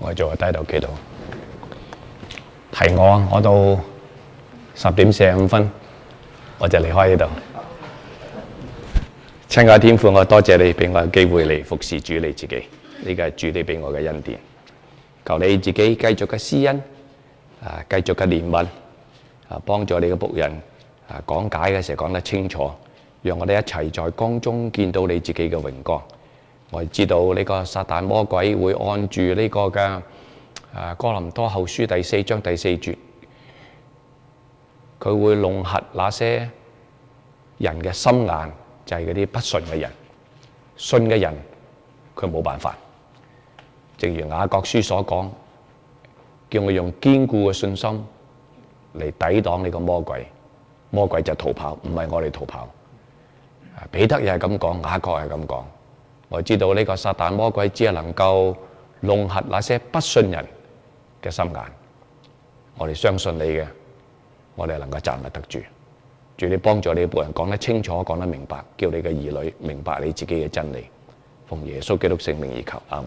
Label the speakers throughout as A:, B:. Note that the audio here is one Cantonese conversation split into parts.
A: 我做低頭祈禱，提我到10:45我就離開呢度。親愛天父，我多謝你俾我機會嚟服侍主你自己，呢個係主你俾我嘅恩典。求你自己繼續嘅施恩，繼續嘅憐憫，幫助你嘅僕人講解嘅時候講得清楚，讓我哋一齊在光中見到你自己嘅榮光。我哋知道呢個撒旦魔鬼會按住呢個嘅哥林多後書第4章第4節，佢會弄瞎那些人嘅心眼，就係嗰啲不信嘅人。信嘅人佢冇辦法，正如雅各書所講，叫我用堅固嘅信心嚟抵擋呢個魔鬼，魔鬼就逃跑，唔係我哋逃跑。彼得又係咁講，雅各係咁講。我知道呢個撒旦魔鬼只係能夠弄瞎那些不信人嘅心眼。我哋相信你嘅，我哋能夠站立得住。主，你幫助你嘅僕人講得清楚，講得明白，叫你嘅兒女明白你自己嘅真理。奉耶穌基督聖名而求，阿門。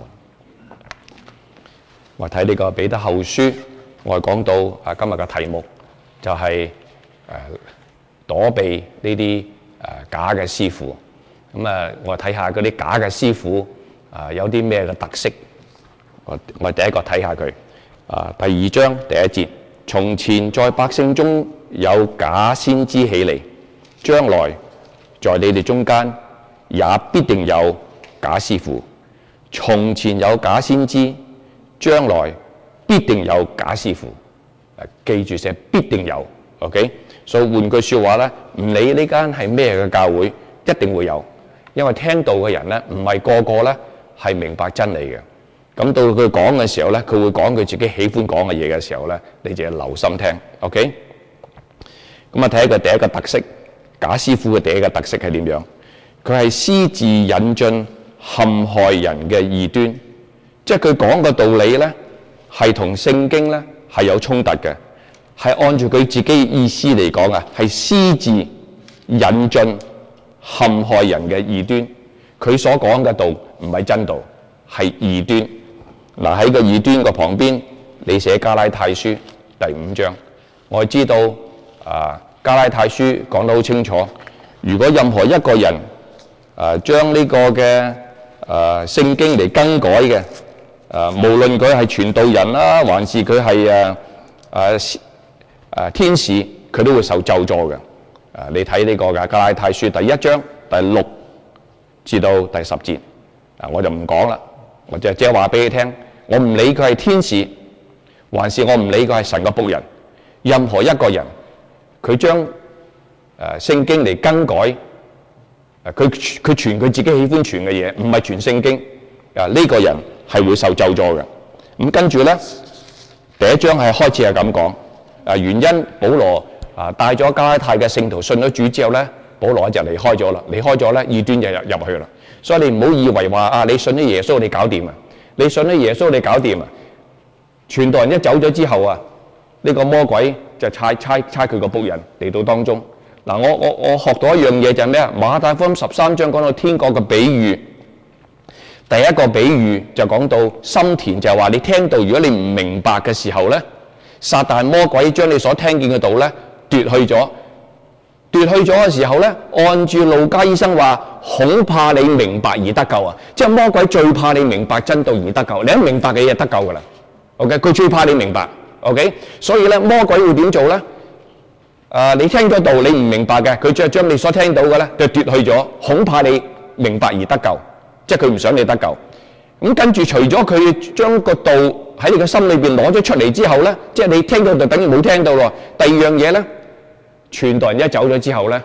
A: 我睇呢個彼得後書，我講到今日嘅題目就係躲避呢啲假嘅師傅。我睇下嗰啲假嘅師傅有啲咩嘅特色。我第一個睇下佢。第2章第1節，從前在百姓中有假先知起嚟，將來在你哋中間也必定有假師傅。從前有假先知，將來必定有假師傅。記住寫必定有 ，OK？ 所以換句説話咧，唔理呢間係咩嘅教會，一定會有。因為聽道嘅人咧，唔係個個咧係明白真理嘅。咁到佢講嘅時候咧，佢會講佢自己喜歡講嘅嘢嘅時候咧，你就要留心聽 ，OK？ 咁睇一個第一個特色，假師傅嘅第一個特色係點樣？佢係私自引進陷害人嘅異端，即係佢講嘅道理咧係同聖經咧係有衝突嘅，係按住佢自己意思嚟講啊，係私自引進陷害人嘅異端。佢所講嘅道唔係真道，係異端。嗱，喺個異端個旁邊，你寫加拉太書第5章，我知道加拉太書講得好清楚。如果任何一個人將呢個嘅聖經嚟更改嘅，無論佢係傳道人啦，還是佢係天使，佢都會受咒詛嘅。你睇呢個嘅加拉太書第1章第6至到第10節，我就唔講啦，我就即係話俾你聽，我唔理佢係天使，還是我唔理佢係神嘅僕人，任何一個人佢將聖經嚟更改，佢傳佢自己喜歡傳嘅嘢，唔係傳聖經，呢個人係會受咒詛嘅。咁跟住咧，第1章係開始係咁講，原因保羅帶咗加拉太嘅聖徒信咗主之後咧，保羅就離開咗啦，離開咗咧，異端就入去啦。所以你唔好以為話你信咗耶穌你搞掂啊，你信咗耶穌你搞掂啊，傳道人一走咗之後啊，呢個魔鬼就差佢個僕人嚟到當中。嗱，我學到一樣嘢就係咩啊？馬太福音13章講到天國嘅比喻，第一個比喻就講到心田，就係話你聽到如果你唔明白嘅時候咧，撒旦魔鬼將你所聽見嘅道咧奪去咗嘅時候咧，按住路加醫生話，恐怕你明白而得救啊！即係魔鬼最怕你明白真道而得救，你一明白嘅嘢得救噶啦。OK， 佢最怕你明白。OK， 所以咧魔鬼會點做咧？你聽咗道你唔明白嘅，佢就將你所聽到嘅咧就奪去咗，恐怕你明白而得救，即係佢唔想你得救。咁跟住除咗佢將個道喺你嘅心裏邊攞咗出嚟之後咧，即係你聽到就等於冇聽到咯。第二樣嘢咧，傳道人一走咗之後咧，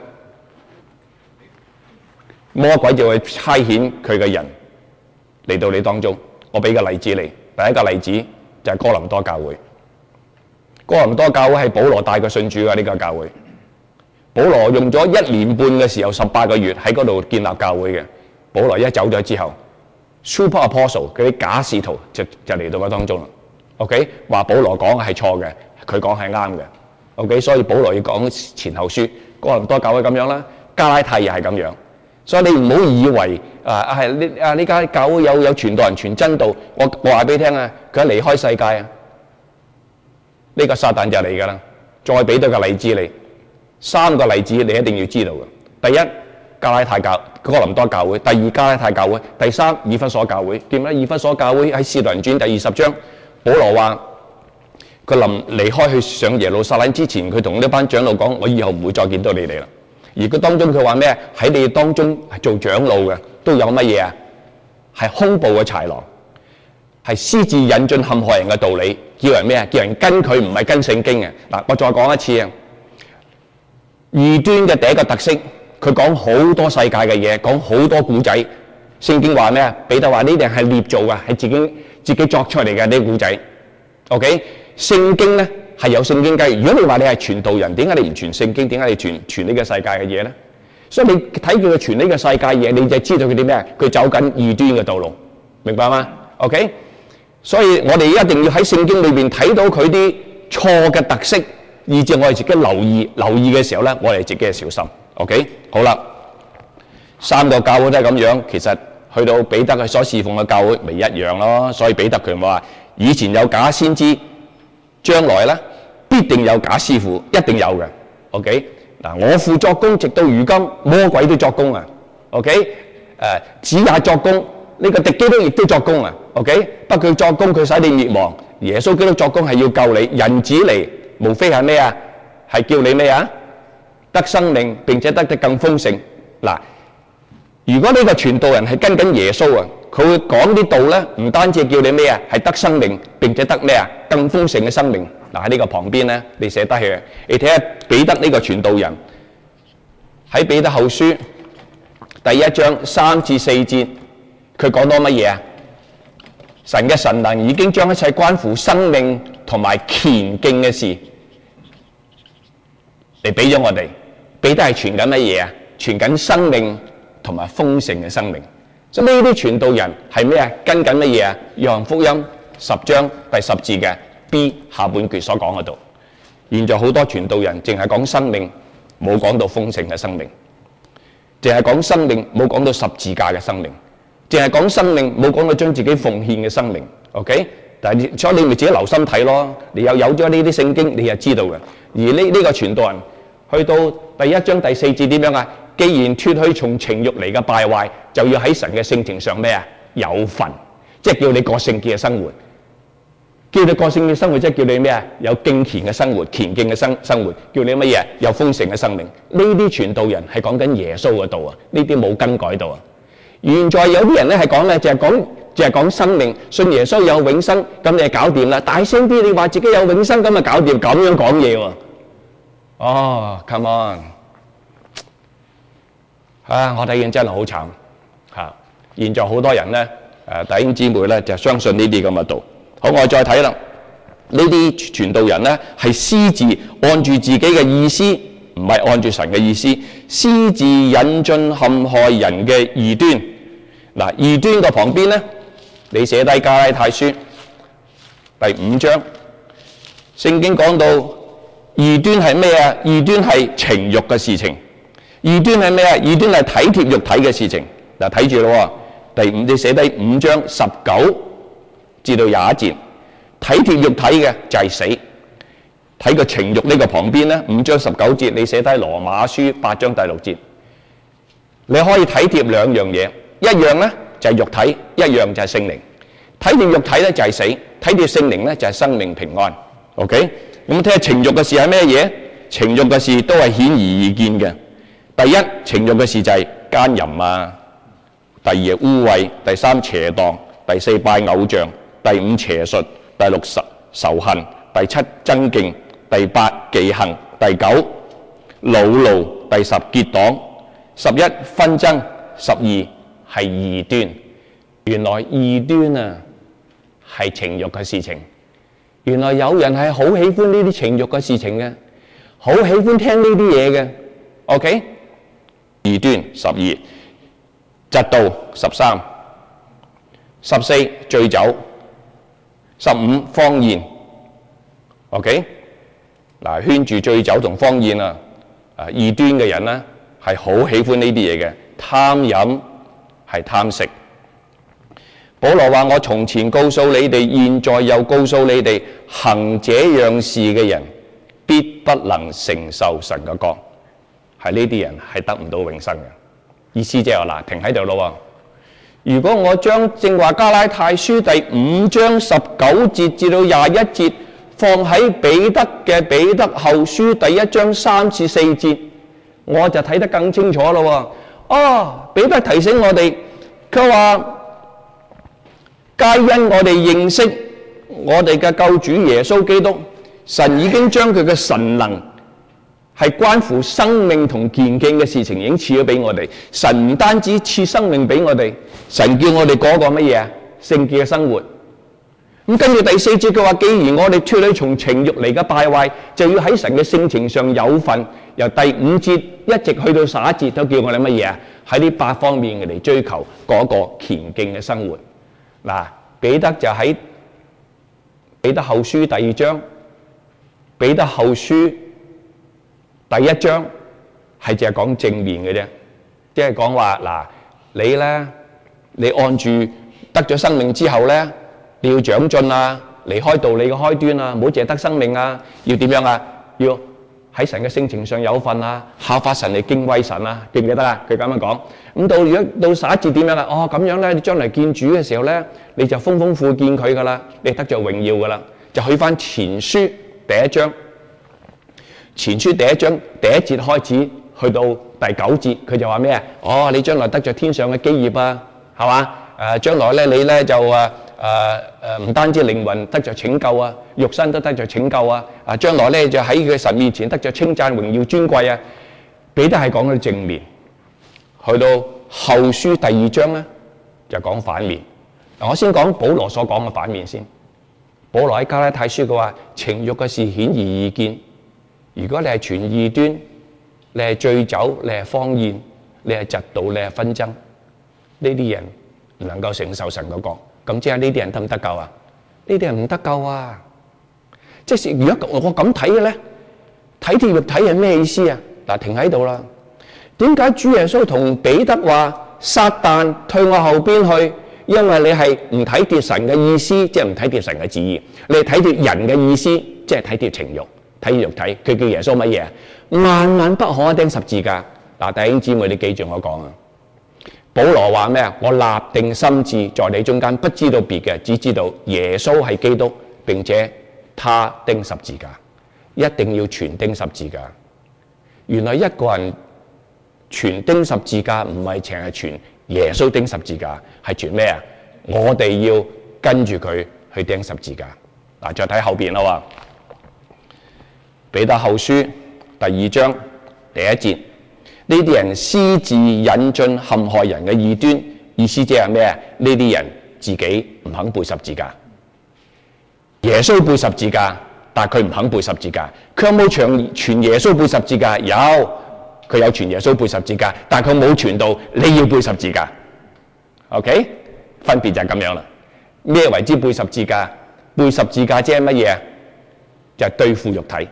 A: 魔鬼就會差遣佢嘅人嚟到你當中。我俾個例子你，第一個例子就係哥林多教會。哥林多教會係保羅帶佢信主嘅呢個教會。保羅用咗1年半嘅時候，18個月喺嗰度建立教會嘅。保羅一走咗之後 ，Super Apostle 嗰啲假使徒就嚟到嗰當中啦。OK， 話保羅講係錯嘅，佢講係啱嘅。OK， 所以保羅要講前後書。哥林多教會咁樣啦，加拉太又係咁樣。 所以你唔好以為呢間教會有傳道人傳真道，我話俾你聽啊，佢一離開世界啊，呢個撒旦就嚟㗎啦。再俾多個例子你，3個例子你一定要知道嘅。第一，加拉太教哥林多教會；第二，加拉太教會；第三，以弗所教會。點解以弗所教會喺《使徒行傳》第20章，保羅話佢臨離開去上耶路撒冷之前，佢同呢班長老講：我以後唔會再見到你哋啦。而佢當中佢話咩？喺你哋當中做長老嘅都有乜嘢啊？係兇暴嘅豺狼，係私自引進陷害人嘅道理，叫人咩啊？叫人跟佢，唔係跟聖經嘅。嗱，我再講一次啊！異端嘅第一個特色，佢講好多世界嘅嘢，講好多古仔。聖經話咩啊？彼得話呢啲係捏造嘅，係自己作出嚟嘅呢啲古仔。OK， 聖經咧係有聖經計。如果你話你係傳道人，點解你唔傳聖經？點解你傳呢個世界嘅嘢咧？所以你睇佢傳呢個世界嘢，你就知道佢啲咩？佢走緊異端嘅道路，明白嗎 ？OK， 所以我哋一定要喺聖經裏邊睇到佢啲錯嘅特色，以至我哋自己留意嘅時候咧，我哋自己係小心。OK， 好啦，3個教會都係咁樣，其實去到彼得佢所侍奉嘅教會咪一樣咯。所以彼得佢話：以前有假先知，將來咧必定有假師傅，一定有嘅。OK。嗱，我父作工，直到如今，魔鬼都作工啊。OK， 子也作工，呢個敵基督亦都作工啊。OK， 不佢作工，佢使你滅亡；耶穌基督作工係要救你。人子嚟，無非係咩啊？係叫你咩啊？得生命，並且得更豐盛。嗱，如果呢個傳道人係跟緊耶穌啊，佢會講啲道咧，唔單止叫你咩啊？係得生命，並且得咩啊？更豐盛嘅生命。嗱，喺呢個旁邊咧，你寫得起，你睇下彼得呢個傳道人喺彼得後書第1章3至4節，佢講到乜嘢啊？神嘅神能已經將一切關乎生命同埋虔敬嘅事嚟俾咗我哋。彼得係傳緊乜嘢啊？傳緊生命同埋豐盛嘅生命。所以呢啲傳道人係咩啊？跟緊乜嘢啊？約翰福音10章第10節嘅 B 下半句所講嗰度，現在好多傳道人淨係講生命，冇講到豐盛嘅生命；淨係講生命，冇講到十字架嘅生命；淨係講生命，冇講到將自己奉獻嘅生命。OK， 但係所以你咪自己留心睇咯。你有咗呢啲聖經，你就知道嘅。而呢個傳道人去到第1章第4節點樣啊？既然脫去從情慾嚟嘅敗壞，就要喺神嘅性情上咩啊？有份，即係叫你過聖潔嘅生活。叫你過聖潔生活，即係叫你咩啊？有敬虔嘅生活，虔敬嘅生活，叫你乜嘢？有豐盛嘅生命。呢啲傳道人係講緊耶穌嘅道啊，呢啲冇更改到啊。現在有啲人咧係講咧，就係講生命，信耶穌有永生，咁你就搞掂啦。大聲啲，你話自己有永生，咁就搞掂，咁樣講嘢喎。哦 ，come on， 我睇見真係好慘嚇。現在好多人咧，弟兄姊妹咧就相信呢啲咁嘅道。好，我再睇啦。呢啲傳道人咧係私自按住自己嘅意思，唔係按住神嘅意思，私自引進陷害人嘅異端。嗱，異端個旁邊咧，你寫低加拉太書第5章，聖經講到異端係咩啊？異端係情慾嘅事情。異端係咩啊？異端係體貼肉體嘅事情。嗱，睇住咯喎，你寫低5章19至到21節，體貼肉體嘅就係死。睇個情慾呢個旁邊咧，5章19節，你寫低羅馬書8章第6節，你可以體貼兩樣嘢，一樣咧就係肉體，一樣就係聖靈。體貼肉體咧就係死，體貼聖靈咧就係生命平安。OK， 咁睇下情慾嘅事係咩嘢？情慾嘅事都係顯而易見嘅。第一，情慾嘅事就係奸淫啊；第二，污穢；第三，邪蕩；第四，拜偶像；第五，邪術；第六，仇恨；第七，爭競；第八，忌恨；第九，惱怒；第十，結黨；11，紛爭；12，係異端。原來異端啊係情慾嘅事情。原來有人係好喜歡呢啲情慾嘅事情嘅，好喜歡聽呢啲嘢嘅。OK， 異端12，嫉妒13， 14，醉酒，15，荒宴。OK， 嗱，圈住醉酒同荒宴啊，異端嘅人咧係好喜歡呢啲嘢嘅， 貪飲，係貪食。保羅話：我從前告訴你哋，現在又告訴你哋，行這樣事嘅人，必不能承受神嘅國。係呢啲人係得唔到永生嘅。意思即係話嗱，停喺度咯。如果我將正話加拉太書第5章19節至到21節放喺彼得嘅彼得後書第1章3至4節，我就睇得更清楚咯。彼得提醒我哋，佢話皆因我哋認識我哋嘅救主耶穌基督，神已經將佢嘅神能係關乎生命同健健嘅事情已經賜咗俾我哋。神唔單止賜生命俾我哋，神叫我哋過個乜嘢啊？聖潔嘅生活。咁跟住第4節佢話：既然我哋脫離從情慾嚟嘅敗壞，就要喺神嘅性情上有份。由第5節一直去到11節都叫我哋乜嘢啊？喺呢8方面嚟追求嗰個虔敬嘅生活。嗱，彼得就喺彼得後書第2章，彼得後書第1章係淨係講正面嘅啫，即係講話嗱，你咧，你按住得咗生命之後咧，你要長進啊，離開道理嘅開端啊，唔好淨係得生命啊，要點樣啊？要喺神嘅性情上有份啊，效法神嚟敬畏神啊，記唔記得啊？佢咁樣講。咁到如果到11節點樣啊？咁樣咧，你將來見主嘅時候咧，你就豐豐富富見佢噶啦，你得着榮耀噶啦。就去翻前書第1章，前書第1章第1節開始，去到第9節，佢就話咩啊？你將來得着天上嘅基業啊，係嘛？將來咧你咧就唔單止靈魂得着拯救啊，肉身都得着拯救啊！將來咧就喺佢神面前得着稱讚、榮耀、尊貴啊！彼得係講到正面，去到後書第2章咧就講反面。我先講保羅所講嘅反面先。保羅喺加拉太書佢話：情慾嘅事顯而易見。如果你係傳異端，你係醉酒，你係荒宴，你係嫉妒，你係紛爭，呢啲人唔能夠承受神嘅國。咁即係呢啲人得唔得救啊？呢啲人唔得救啊！即係如果我咁睇嘅咧，體貼肉體係咩意思啊？嗱，停喺度啦。點解主耶穌同彼得話：撒旦退我後邊去？因為你係唔體貼神嘅意思，即係唔體貼神嘅旨意；你係體貼人嘅意思，即係體貼情慾、體貼肉體。佢叫耶穌乜嘢啊？萬萬不可釘十字架。嗱，弟兄姊妹，你記住我講啊！保羅話咩啊？我立定心志，在你中間不知道別嘅，只知道耶穌係基督，並且他釘十字架，一定要全釘十字架。原來一個人全釘十字架唔係淨係全耶穌釘十字架，係全咩啊？我哋要跟住佢去釘十字架。嗱，再睇後邊啦喎，彼得後書第2章第1節。呢啲人私自引進陷害人嘅異端，意思即係咩啊？呢啲人自己唔肯背十字架，耶穌背十字架，但係佢唔肯背十字架。佢有冇傳耶穌背十字架？有，佢有傳耶穌背十字架，但係佢冇傳到你要背十字架。OK， 分別就係咁樣啦。咩為之背十字架？背十字架即係乜嘢？就係對付肉體。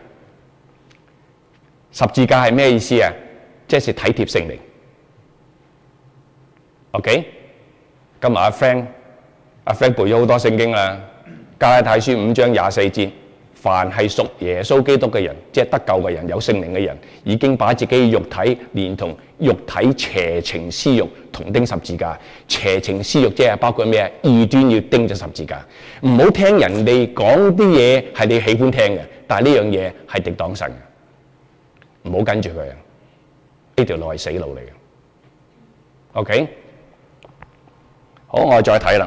A: 十字架係咩意思啊？即係體貼聖靈。OK， 今日阿 Frank 背咗好多聖經啦，加拉太書5章24節，凡係屬耶穌基督嘅人，即係得救嘅人，有聖靈嘅人，已經把自己肉體連同肉體邪情私慾同釘十字架。邪情私慾即係包括咩啊？異端要釘咗十字架。唔好聽人哋講啲嘢係你喜歡聽嘅，但係呢樣嘢係敵擋神嘅，唔好跟住佢啊！呢條路係死路嚟嘅。OK， 好，我再睇啦。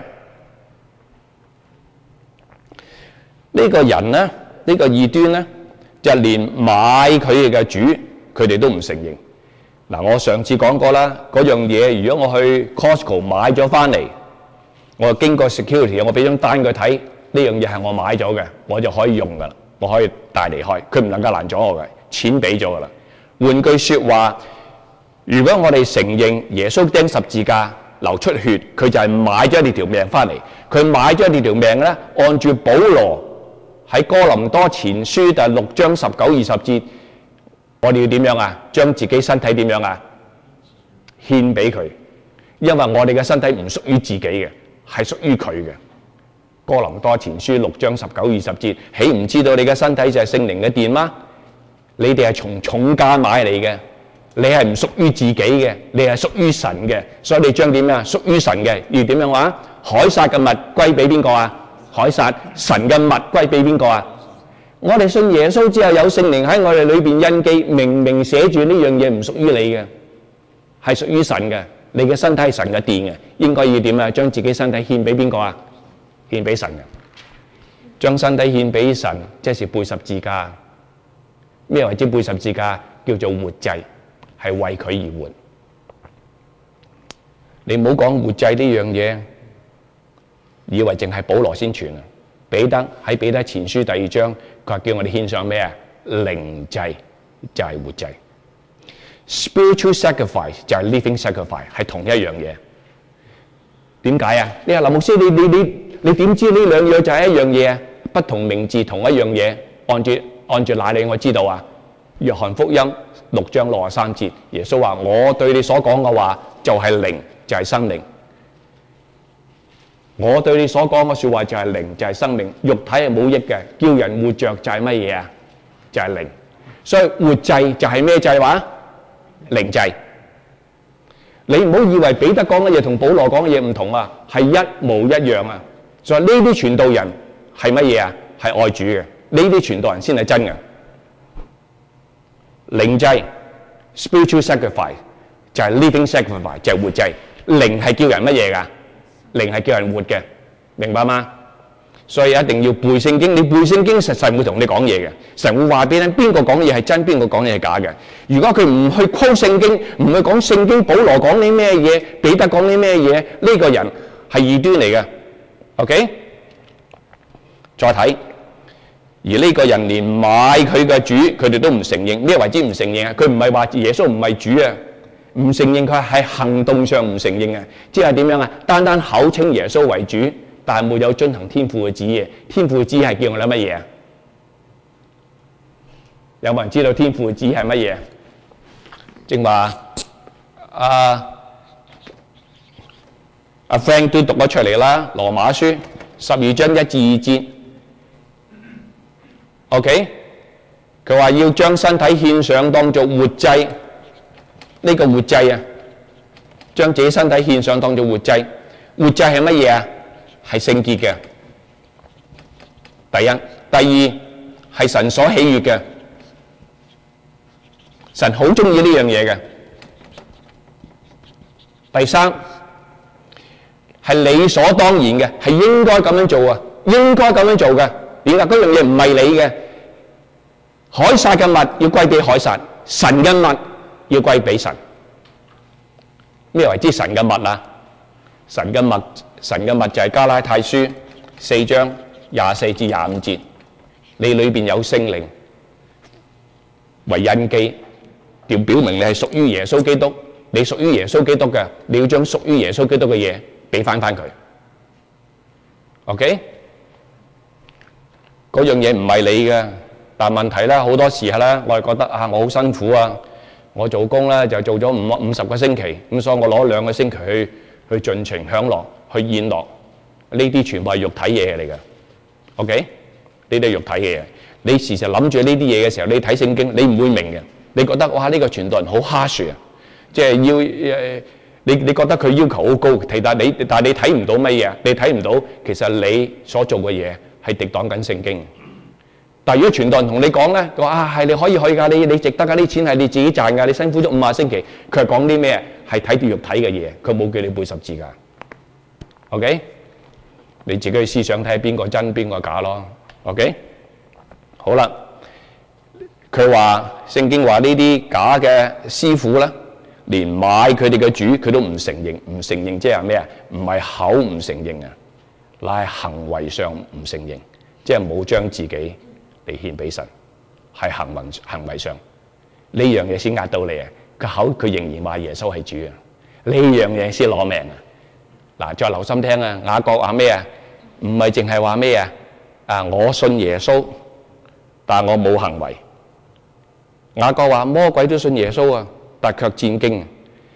A: 呢個人咧，呢個異端咧，就連買佢哋嘅主，佢哋都唔承認。嗱，我上次講過啦，嗰樣嘢，如果我去 Costco 買咗翻嚟，我經過 security， 我俾張單佢睇，呢樣嘢係我買咗嘅，我就可以用噶啦，我可以帶離開，佢唔能夠攔咗我嘅，錢俾咗噶啦。換句説話，如果我哋承認耶穌釘十字架流出血，佢就係買咗你條命翻嚟。佢買咗你條命咧，按住保羅喺哥林多前書第6章19、20節，我哋要點樣啊？將自己身體點樣啊？ 獻俾佢，因為我哋嘅身體唔屬於自己嘅，係屬於佢嘅。哥林多前書6章19、20節，豈唔知道你嘅身體就係聖靈嘅殿嗎？你哋係從重價買嚟嘅，你係唔屬於自己嘅，你係屬於神嘅，所以你將點樣屬於神嘅要點樣話？凱撒嘅物歸俾邊個啊？凱撒。神嘅物歸俾邊個啊？我哋信耶穌之後有聖靈喺我哋裏邊印記，明明寫住呢樣嘢唔屬於你嘅，係屬於神嘅。你嘅身體係神嘅殿嘅，應該要點啊？將自己身體獻俾邊個啊？獻俾神嘅。將身體獻俾神，即是背十字架。咩為之背十字架？叫做活祭，係為佢而活。你唔好講活祭呢樣嘢，以為淨係保羅先傳啊！彼得喺彼得前書第2章，佢話叫我哋獻上咩啊？靈祭就係活祭。Spiritual sacrifice 就係 living sacrifice， 係同一樣嘢。點解啊？你話林牧師，你點知呢兩樣就係一樣嘢啊？不同名字同一樣嘢，按住哪裏我知道啊？約翰福音6章63節，耶穌話：我對你所講嘅話就係靈，就係生命。我對你所講嘅說話就係靈，就係生命。肉體係冇益嘅，叫人活着就係乜嘢啊？就係靈。所以活祭就係咩祭話？靈祭。你唔好以為彼得講嘅嘢同保羅講嘅嘢唔同啊，係一模一樣啊。所以呢啲傳道人係乜嘢啊？係愛主嘅，呢啲傳道人先係真嘅。靈祭 spiritual sacrifice 就係 living sacrifice， 就係活祭。靈係叫人乜嘢㗎？靈係叫人活嘅，明白嗎？所以一定要背聖經。你背聖經，神會同你講嘢嘅，神會話俾你聽邊個講嘢係真，邊個講嘢係假嘅。如果佢唔去 quote 聖經，唔去講聖經，保羅講啲咩嘢，彼得講啲咩嘢，呢個人係異端嚟嘅。OK， 再睇，而呢個人連買佢嘅主，佢哋都唔承認。咩為之唔承認啊？佢唔係話耶穌唔係主啊，唔承認佢係行動上唔承認啊，即係點樣啊？單單口稱耶穌為主，但係沒有遵行天父嘅旨意。天父嘅旨意係叫我哋乜嘢啊？有冇人知道天父嘅旨意係乜嘢？正話阿 Frank 都讀咗出嚟啦，《羅馬書》12章1至2節。OK， 佢話要將身體獻上當作活祭。呢個活祭啊，將自己身體獻上當作活祭。活祭係乜嘢啊？係聖潔嘅。第一，第二係神所喜悅嘅，神好中意呢樣嘢嘅。第三係理所當然嘅，係應該咁樣做啊，應該咁樣做嘅。點解嗰樣嘢唔係你嘅？凱撒嘅物要歸俾凱撒，神嘅物要歸俾神。咩為之神嘅物啊？神嘅物就係加拉太書4章24至25節，你裏邊有聖靈為印記，要表明你係屬於耶穌基督。你屬於耶穌基督嘅，你要將屬於耶穌基督嘅嘢俾翻佢。OK， 嗰樣嘢唔係你嘅，但問題咧好多時候咧，我係覺得啊，我好辛苦啊。我做工咧就做咗50個星期，咁所以我攞2個星期去盡情享樂，去宴樂。呢啲全部係肉體嘢嚟嘅。OK， 呢啲係肉體嘅嘢。你時時諗住呢啲嘢嘅時候，你睇聖經，你唔會明嘅。你覺得哇，呢個傳道人好 harsh 啊，即係要你覺得佢要求好高，但係你睇唔到乜嘢？你睇唔到其實你所做嘅嘢係敵擋緊聖經。但係如果傳道人同你講咧，佢話啊係你可以去㗎，你值得㗎，啲錢係你自己賺㗎，你辛苦咗50星期。佢係講啲咩？係睇住肉體嘅嘢，佢冇叫你背十字架。OK， 你自己去思想睇下邊個真邊個假咯。OK， 好啦，佢話聖經話呢啲假嘅師傅咧，連買佢哋嘅主佢都唔承認，唔承認即係咩啊？唔係口唔承認啊，乃係行為上唔承認，即係冇將自己嚟獻俾神，係行為上呢樣嘢先壓到你啊！個口佢仍然話耶穌係主啊，呢樣嘢先攞命啊！嗱，再留心聽啊！雅各話咩啊？唔係淨係話咩啊？我信耶穌，但我冇行為。雅各話魔鬼都信耶穌啊，但卻戰驚。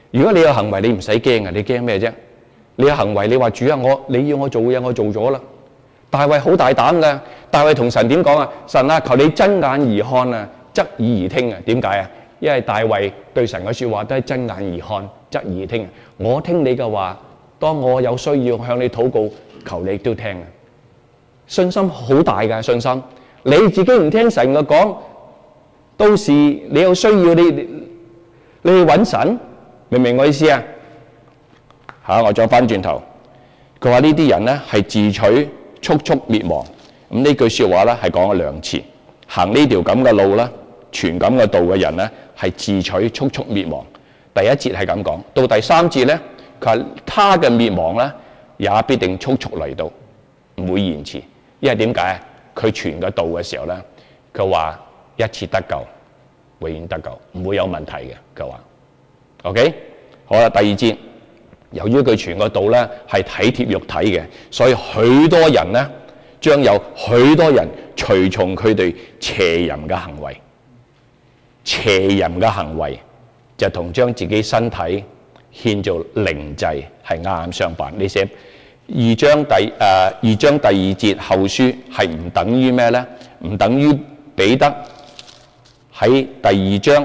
A: 如果你有行為，你唔使驚啊！你驚咩啫？你有行為，你話主啊，你要我做嘅嘢，我做咗啦。大衛好大膽㗎，大衛同神點講啊？神啊，求你睜眼而看啊，側耳而聽啊。點解啊？因為大衛對神嘅説話都係睜眼而看，側耳而聽啊。我聽你嘅話，當我有需要向你禱告，求你都聽啊。信心好大㗎，信心。你自己唔聽神嘅講，到時你有需要你去揾神，明唔明我意思啊？我再翻轉頭，佢話呢啲人咧係自取速速滅亡。咁呢句説話咧係講咗兩次，行呢條咁嘅路啦，傳咁嘅道嘅人咧係自取速速滅亡。第一節係咁講，到第三節咧，佢話他嘅滅亡咧也必定速速嚟到，唔會延遲。因為點解啊？佢傳嘅道嘅時候咧，佢話一次得救，永遠得救，唔會有問題嘅。佢話 OK 好啦。第二節，由於佢傳個道咧係體貼肉體嘅，所以許多人咧將有許多人隨從佢哋邪淫嘅行為。邪淫嘅行為就同將自己身體獻做靈祭係啱啱相反。你寫2章第二節後書係唔等於咩咧？唔等於彼得喺第二章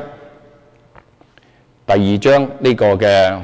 A: 呢個嘅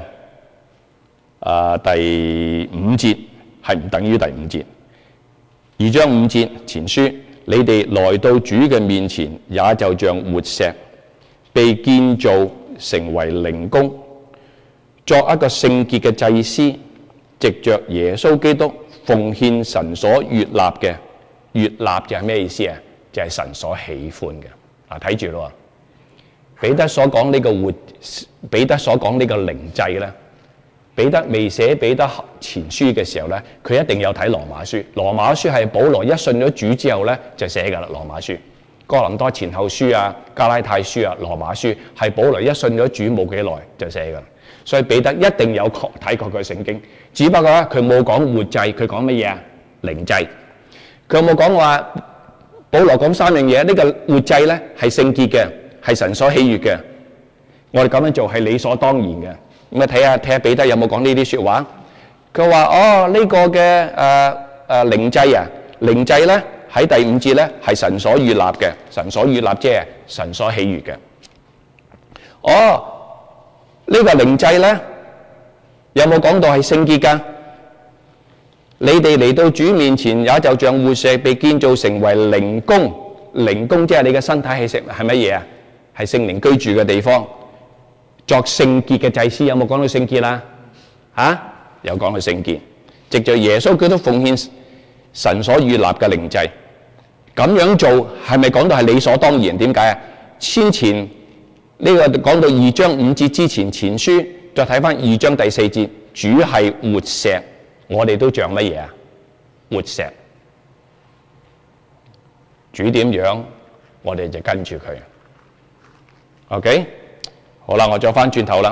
A: 第5節係唔等於第5節。2章5節前書，你哋來到主嘅面前，也就像活石，被建造成為靈宮，作一個聖潔嘅祭司，藉着耶穌基督奉獻神所悅納嘅。悅納就係咩意思啊？就係神所喜歡嘅。睇住咯，彼得所講呢個靈祭咧，彼得未寫彼得前書嘅時候咧，佢一定有睇羅馬書。羅馬書係保羅一信咗主之後咧就寫噶啦。羅馬書、哥林多前後書啊、加拉太書啊、羅馬書係保羅一信咗主冇幾耐就寫噶啦。所以彼得一定有睇過佢聖經，只不過咧佢冇講活祭，佢講乜嘢啊？靈祭。佢有冇講話保羅講3樣嘢？呢個活祭咧係聖潔嘅，係神所喜悅嘅。我哋咁樣做係理所當然嘅。咁啊睇下彼得有冇講呢啲説話？佢話呢個嘅靈祭啊，靈祭咧喺第5節咧係神所悅納嘅，神所悅納即係神所喜悅嘅。呢個靈祭咧有冇講到係聖潔㗎？你哋嚟到主面前，也就像活石被建造成為靈宮。靈宮即係你嘅身體係乜嘢啊？係聖靈居住嘅地方，作聖潔嘅祭司。有冇講到聖潔啦？有講到聖潔，藉着耶穌基督奉獻神所悅納嘅靈祭。咁樣做係咪講到係理所當然？點解啊？先前呢個講到2章5節之前前書，再睇翻2章第4節，主係活石，我哋都像乜嘢啊？活石。主點樣，我哋就跟住佢。OK， 好啦，我再翻轉頭啦。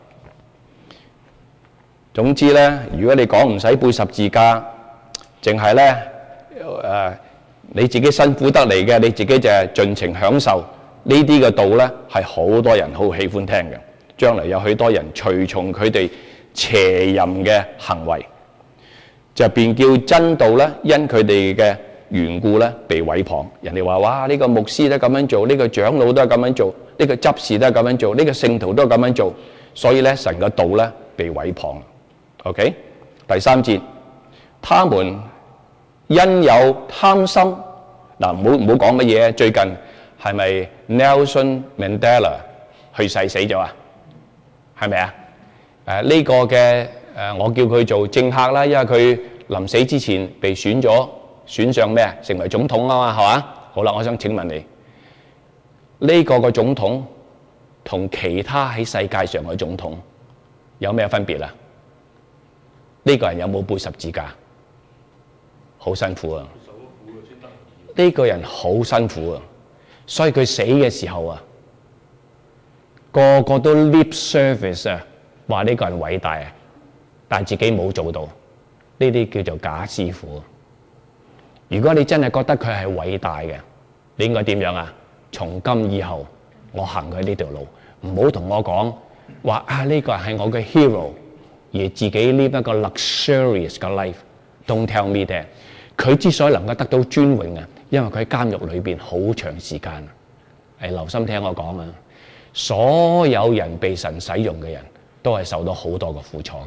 A: 總之咧，如果你講唔使背十字架，淨係咧你自己辛苦得嚟嘅，你自己就係盡情享受。呢啲嘅道咧係好多人好喜歡聽嘅，將來有許多人隨從佢哋邪淫嘅行為，就便叫真道咧因佢哋嘅緣故咧被毀謗。人哋話哇，呢個牧師都咁樣做，呢個長老都係咁樣做，呢個執事都係咁樣做，呢個聖徒都係咁樣做，所以咧神嘅道咧被毀謗。OK， 第3節，他們因有貪心，唔好講乜嘢，最近係咪 Nelson Mandela 去世死咗啊？係咪啊？呢個嘅我叫佢做政客啦，因為佢臨死之前被選上咩啊？成為總統啊嘛，係嘛？好啦，我想請問你，呢個嘅總統同其他喺世界上嘅總統有咩分別啊？呢個人有冇背十字架？好辛苦啊！呢個人好辛苦啊！所以佢死嘅時候啊，個個都 lip service 啊，話呢個人偉大啊，但自己冇做到，呢啲叫做假師傅。如果你真係覺得佢係偉大嘅，你應該點樣啊？從今以後，我行佢呢條路，唔好同我講話呢個人係我嘅 hero， 而自己 live 一個 luxurious 嘅 life。Don't tell me that。佢之所以能夠得到尊榮啊，因為佢喺監獄裏邊好長時間。留心聽我講啊！所有人被神使用嘅人都係受到好多嘅苦楚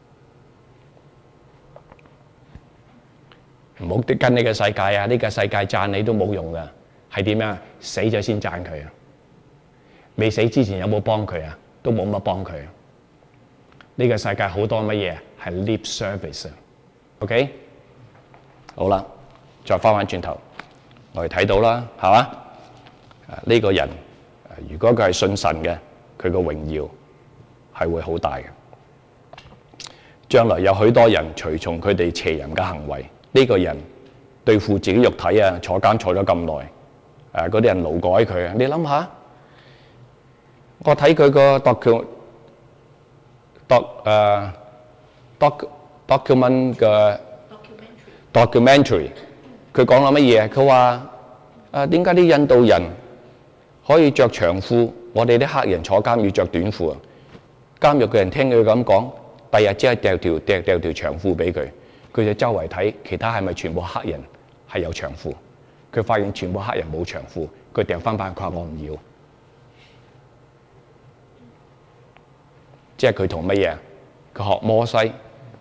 A: 嘅。唔好跟呢個世界啊！呢個世界讚你都冇用噶，係點樣？死咗先讚佢啊！未死之前有冇幫佢啊？都冇乜幫佢。呢個世界好多乜嘢係 lip service 啊 ？OK， 好啦，再翻轉頭，我哋睇到啦，係嘛？呢個人如果佢係信神嘅，佢個榮耀係會好大嘅。將來有許多人隨從佢哋邪淫嘅行為，呢個人對付自己肉體啊，坐監坐咗咁耐，嗰啲人勞改佢啊！你諗下，我睇佢個 documentary，佢講咗乜嘢？佢話點解啲印度人可以着長褲，我哋啲黑人坐監要着短褲啊？監獄嘅人聽佢咁講，第日只係掉條長褲俾佢，佢就周圍睇，其他係咪全部黑人係有長褲？佢發現全部黑人冇長褲，佢掉翻佢話我唔要。即係佢同乜嘢？佢學摩西，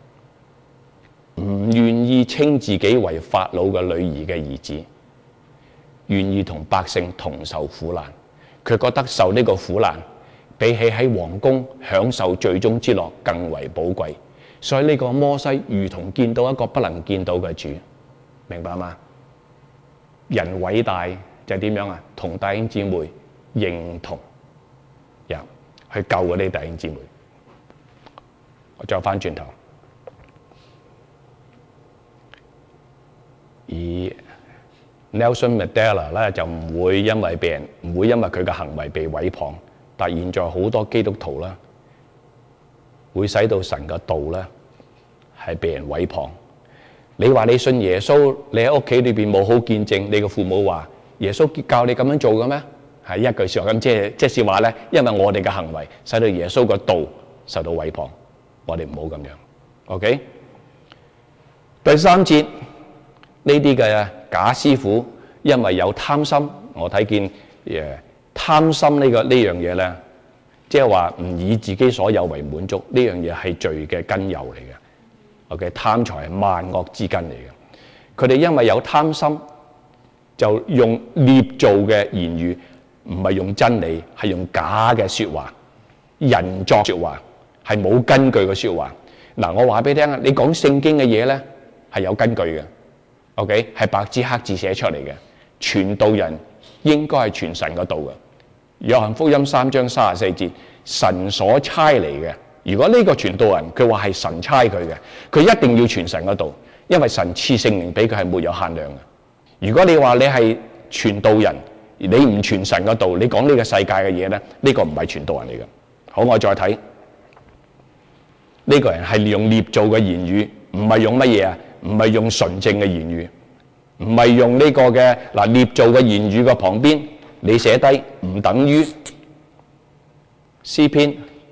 A: 唔願意稱自己為法老嘅女兒嘅兒子，願意同百姓同受苦難。佢覺得受呢個苦難比起喺皇宮享受罪中之樂更為寶貴，所以呢個摩西如同見到一個不能見到嘅主，明白嗎？人偉大就係點樣啊？同弟兄姊妹認同，去救嗰啲弟兄姊妹。我再翻轉頭，而 Nelson Mandela 咧就唔會因為佢嘅行為被毀謗，但現在好多基督徒咧會使到神嘅道咧係被人毀謗。你話你信耶穌，你喺屋企裏邊冇好見證，你嘅父母話耶穌教你咁樣做嘅咩？係一句説話咁，即係話咧，因為我哋嘅行為使到耶穌嘅道受到毀謗，我哋唔好咁樣。OK， 第三節呢啲嘅假師傅，因為有貪心，我睇見貪心呢樣嘢咧，即係話唔以自己所有為滿足，呢樣嘢係罪嘅根由嚟嘅。OK， 貪財係萬惡之根嚟嘅。佢哋因為有貪心，就用捏造嘅言語，唔係用真理，係用假嘅説話，人作説話，係冇根據嘅説話。嗱，我話俾你聽啊，你講聖經嘅嘢咧係有根據嘅。OK， 係白紙黑字寫出嚟嘅。傳道人應該係傳神嘅道嘅。約翰福音3章34節，神所差嚟嘅。如果呢個傳道人佢話係神差佢嘅，佢一定要傳神嘅道，因為神賜聖靈俾佢係沒有限量嘅。如果你話你係傳道人，而你唔傳神嘅道，你講呢個世界嘅嘢咧，呢個唔係傳道人嚟嘅。好，我再睇呢個人係利用捏造嘅言語，唔係用乜嘢啊？唔係用純正嘅言語，唔係用呢個嘅捏造嘅言語嘅旁邊，你寫低唔等於詩篇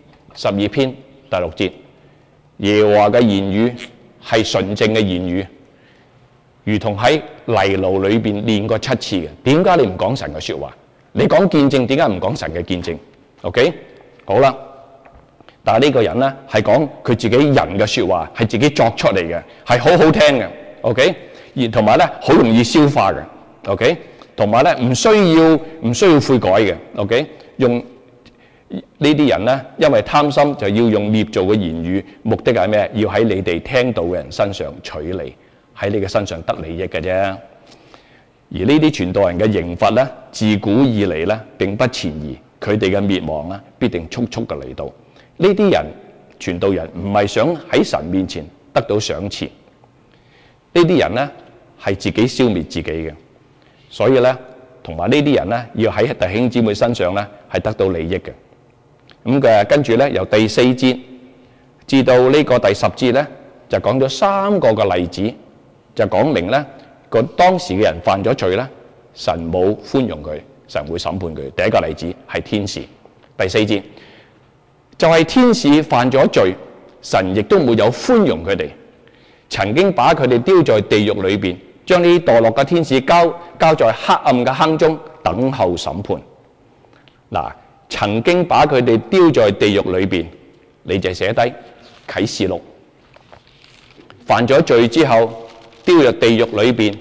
A: 12篇第6節，耶和華嘅言語係純正嘅言語，如同喺泥爐裏邊煉過7次嘅。點解你唔講神嘅説話？你講見證，點解唔講神嘅見證 ？OK， 好啦。但係呢個人咧係講佢自己人嘅説話，係自己作出嚟嘅，係好好聽嘅。OK， 而同埋咧好容易消化嘅。OK， 同埋咧唔需要悔改嘅。OK， 用呢啲人咧，因為貪心就要用捏造嘅言語，目的係咩？要喺你哋聽到嘅人身上取利，喺你嘅身上得利益嘅啫。而呢啲傳道人嘅刑罰咧，自古以嚟咧並不遲疑，佢哋嘅滅亡咧必定速速嘅嚟到。呢啲人傳道人唔係想喺神面前得到賞賜，呢啲人咧係自己消滅自己嘅，所以咧同埋呢啲人咧要喺弟兄姊妹身上咧係得到利益嘅。咁跟住咧由第4節至到呢個第10節咧就講咗3個嘅例子，就講明咧個當時嘅人犯咗罪咧，神冇寬容佢，神會審判佢。第一個例子係天使，第4節。 就係天使犯咗罪，神亦都沒有寬容佢哋，曾經把佢哋丟在地獄裏邊，將呢啲墮落嘅天使交在黑暗嘅坑中等候審判。嗱，曾經把佢哋丟在地獄裏邊，你就寫低啟示錄。犯咗罪之後丟入地獄裏邊，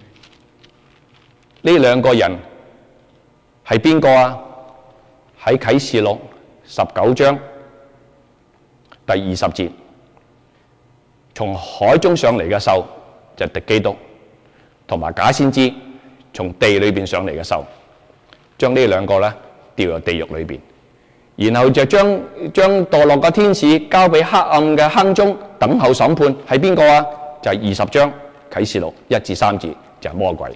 A: 呢兩個人係邊個啊？喺啟示錄19章第20節，從海中上嚟嘅獸就係敵基督，同埋假先知從地裏邊上嚟嘅獸，將呢兩個咧掉入地獄裏邊，然後就將墮落嘅天使交俾黑暗嘅坑中等候審判。係邊個啊？就係20章啟示錄1至3節，就係魔鬼。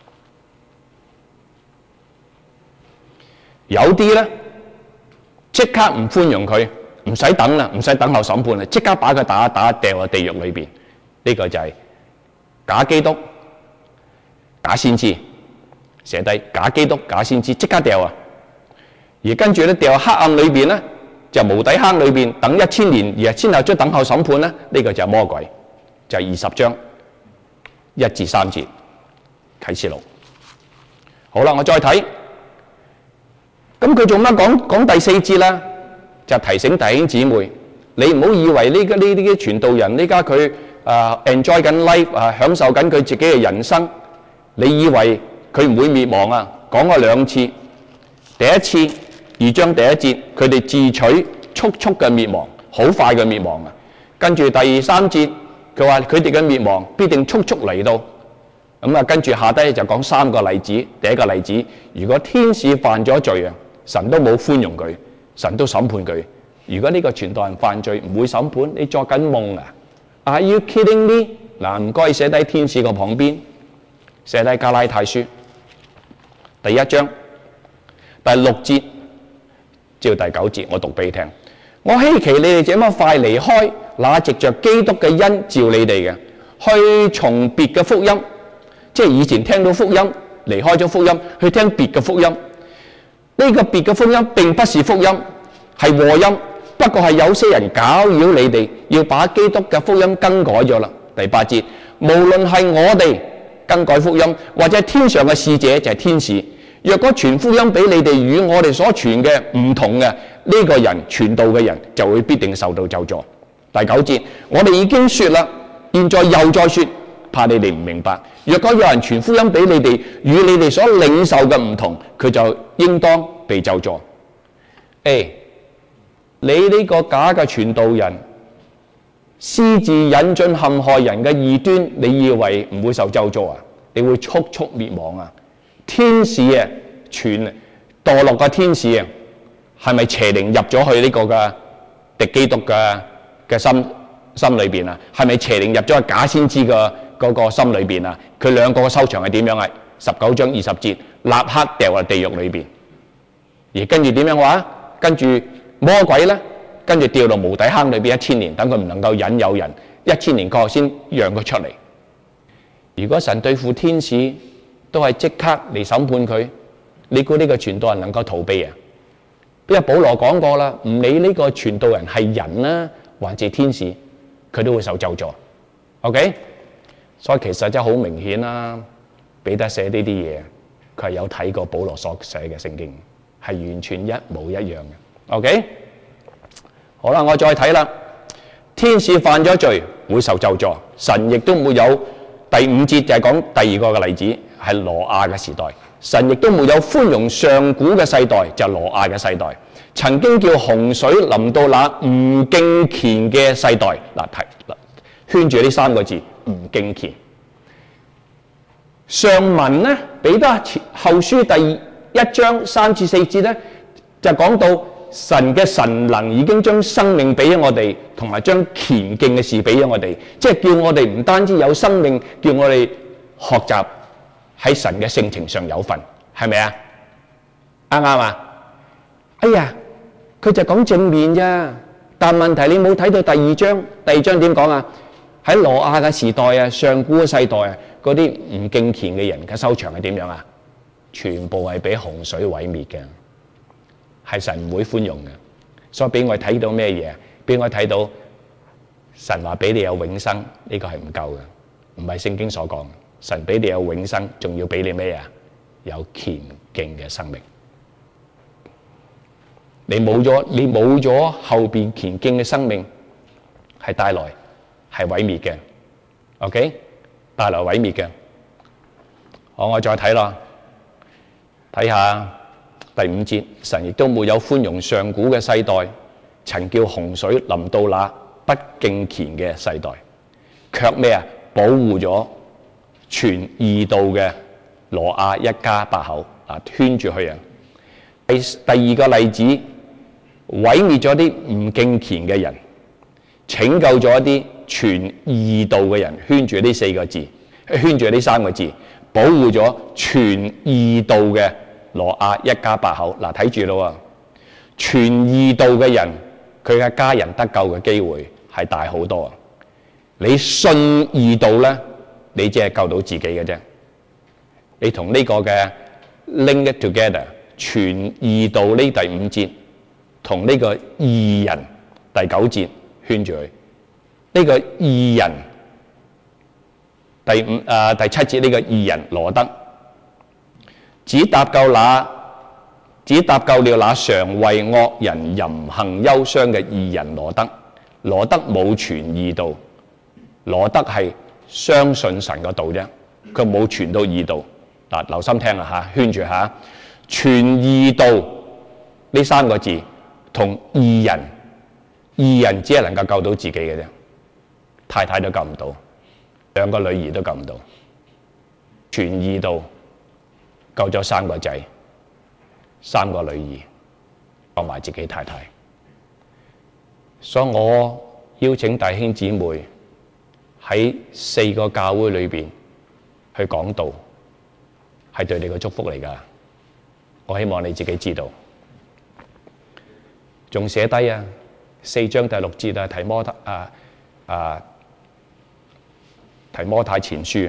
A: 有啲咧即刻唔寬容佢，唔使等啦，唔使等候審判啦，即刻把佢打掉入地獄裏邊。呢個就係假基督、假先知，寫低假基督、假先知，即刻掉啊！而跟住咧掉喺黑暗裏邊咧，就無底坑裏邊等1000年，而係先後將等候審判咧。呢個就係魔鬼，就係20章1至3節啟示錄。好啦，我再睇。咁佢做乜講第4節啦？就提醒弟兄姊妹，你唔好以為呢啲傳道人呢家佢enjoy 緊 life 享受緊佢自己嘅人生，你以為佢唔會滅亡啊？講過2次，第一次2章第1節，佢哋自取速嘅滅亡，好快嘅滅亡啊！跟住第3節，佢話佢哋嘅滅亡必定速嚟到。咁啊，跟住下低就講3個例子。第一個例子，如果天使犯咗罪啊，神都冇寬容佢，神都審判佢。如果呢個傳道人犯罪唔會審判，你作緊夢啊 ？Are you kidding me？ 嗱，唔該寫低天使個旁邊，寫低加拉太書第1章第6節至到第9節，我讀俾你聽。我希奇你哋這麼快離開那藉着基督嘅恩召你哋嘅，去從別嘅福音，即係以前聽到福音，離開咗福音，去聽別嘅福音。呢個別嘅福音並不是福音，係禍音。不過係有些人攪擾你哋，要把基督嘅福音更改咗啦。第8節，無論係我哋更改福音，或者天上嘅使者就係天使，若果傳福音俾你哋與我哋所傳嘅唔同嘅，呢個人傳道嘅人就會必定受到咒詛。第9節，我哋已經說啦，現在又再說，怕你哋唔明白。若果有人傳福音俾你哋與你哋所領受嘅唔同，佢就應當被咒詛。你呢個假嘅傳道人，私自引進陷害人嘅異端，你以為唔會受咒詛啊？你會速滅亡啊！天使啊，墮落嘅天使啊，係咪邪靈入咗去呢個嘅敵基督嘅心裏邊啊？係咪邪靈入咗去假先知嘅嗰個心裏邊啊？佢兩個嘅收場係點樣啊？19章20節，立刻掉入地獄裏邊。而跟住點樣話？跟住魔鬼咧，跟住掉到無底坑裏邊1000年，等佢唔能夠引誘人，1000年過後先讓佢出嚟。如果神對付天使都係即刻嚟審判佢，你估呢個傳道人能夠逃避啊？因為保羅講過啦，唔理呢個傳道人係人啦，還是天使，佢都會受咒詛。OK， 所以其實真係好明顯啦，彼得寫呢啲嘢，佢係有睇過保羅所寫嘅聖經，係完全一模一樣嘅。OK， 好啦，我再睇啦。天使犯咗罪會受咒詛，神亦都沒有。第5節就係講第2個嘅例子，係挪亞嘅時代。神亦都沒有寬容上古嘅世代，就係挪亞嘅世代。曾經叫洪水臨到那唔敬虔嘅世代。圈住呢3個字，唔敬虔。上文呢，彼得後書第1章3至4節呢，就講到神嘅神能已經將生命俾咗我哋，同埋將虔敬嘅事俾咗我哋，即係叫我哋唔單止有生命，叫我哋學習喺神嘅性情上有份，係咪啊？啱唔啱啊？哎呀，佢就講正面啫，但問題你冇睇到第2章，第2章點講啊？喺挪亞嘅時代啊，上古嘅世代啊，嗰啲唔敬虔嘅人嘅收場係點樣啊？全部係俾洪水毀滅嘅。係神唔會寬容嘅， 所以俾我睇到咩嘢？俾我睇到神話俾你有永生，呢個係唔夠嘅，唔係聖經所講嘅。神俾你有永生，仲要俾你咩啊？有虔敬嘅生命。你冇咗後邊虔敬嘅生命，係帶來係毀滅嘅。OK， 帶來毀滅嘅。好，我再睇啦，睇下第5節，神亦都沒有寬容上古嘅世代，曾叫洪水臨到那不敬虔嘅世代，卻咩啊？保護咗傳義道嘅挪亞一家8口啊，圈住佢啊。第二個例子，毀滅咗啲唔敬虔嘅人，拯救咗一啲傳義道嘅人，圈住呢4個字，圈住呢3個字，保護咗傳義道嘅挪亞一家8口。嗱，睇住咯喎，傳義道嘅人，佢嘅家人得救嘅機會係大好多啊！你信義道咧，你只係救到自己嘅啫。你同呢個嘅 link it together， 傳義道呢第5節，同呢個義人第9節圈住佢。呢個義人第7節呢個義人羅得，只搭救了那常為惡人淫行憂傷嘅義人羅得。羅得冇傳義道，羅得係相信神個道啫，佢冇傳到義道。嗱，留心聽啊嚇，圈住嚇，傳義道呢3個字同義人只係能夠救到自己嘅啫，太太都救唔到，2個女兒都救唔到。傳義道救咗3個仔，3個女兒，救埋自己太太。所以我邀請弟兄姊妹喺4個教會裏邊去講道，係對你嘅祝福嚟㗎。我希望你自己知道。仲寫低啊，4章第6節啊，提摩太前書啊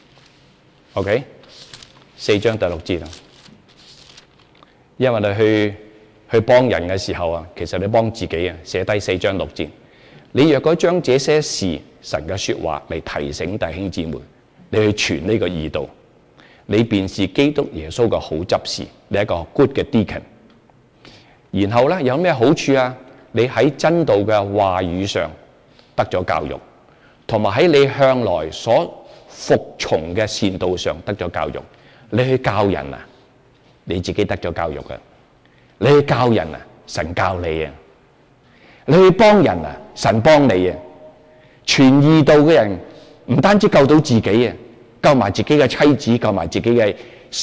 A: ，OK， 4章第6節啊，因為你去幫人嘅時候啊，其實你幫自己啊，寫低4章6節。你若果將這些事神嘅說話嚟提醒弟兄姊妹，你去傳呢個義道，你便是基督耶穌嘅好執事，你係一個 good 嘅 deacon。然後咧有咩好處啊？你喺真道嘅話語上得咗教育，同埋喺你向來所服從嘅善道上得咗教育。你去教人啊，你自己得咗教育嘅；你去教人啊，神教你啊；你去幫人啊，神幫你啊。傳義道嘅人唔單止救到自己啊，救埋自己嘅妻子，救埋自己嘅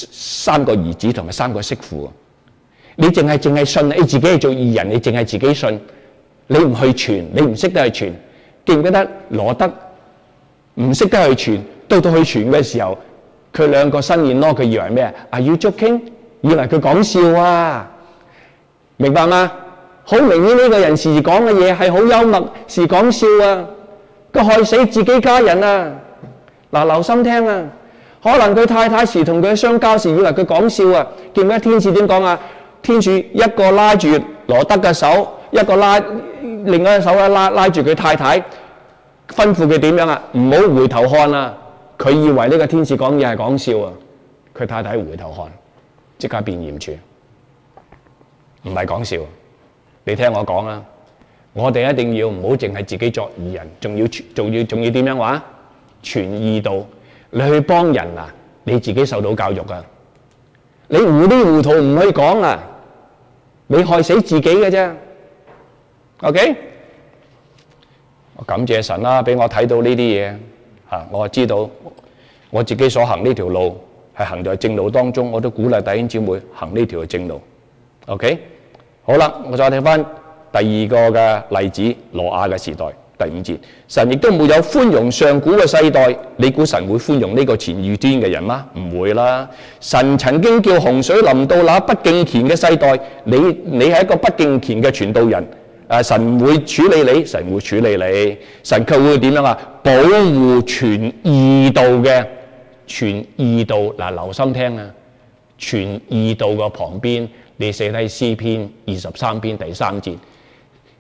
A: 3個兒子同埋3個媳婦。你淨係信你自己係做義人，你淨係自己信，你唔去傳，你唔識得去傳。記唔記得羅得唔識得去傳，到去傳嘅時候，佢2個新燕咯，佢以為咩啊 ？Are you joking？ 以為佢講笑啊？明白嗎？好明顯呢個人時講嘅嘢係好幽默，是講笑啊！佢害死自己家人啊！嗱，留心聽啊！可能佢太太時同佢相交時，以為佢講笑啊！記唔記得天使點講啊？天使一個拉住羅得嘅手，一個另外一手拉住佢太太，吩咐佢點樣啊？唔好回頭看啊！佢以為呢個天使講嘢係講笑啊！佢太太回頭看，即刻變嚴處，唔係講笑。你聽我講啊！我哋一定要唔好淨係自己作義人，仲要點樣話？傳義道，你去幫人啊，你自己受到教育啊！你糊裡糊塗唔去講啊，你害死自己嘅啫。OK， 我感謝神啦，俾我睇到呢啲嘢嚇，我知道我自己所行呢條路係行在正路當中，我都鼓勵弟兄姊妹行呢條正路。OK， 好啦，我再睇翻第2個嘅例子，挪亞嘅時代。第5節，神亦都沒有寬容上古嘅世代，你估神會寬容呢個前異端嘅人嗎？唔會啦。神曾經叫洪水臨到那不敬虔嘅世代，你係一個不敬虔嘅傳道人，神會處理你，神會處理你，神卻會點樣啊？保護傳義道嘅，傳義道。嗱，留心聽啊，傳義道嘅旁邊，你寫低詩篇23篇第3節。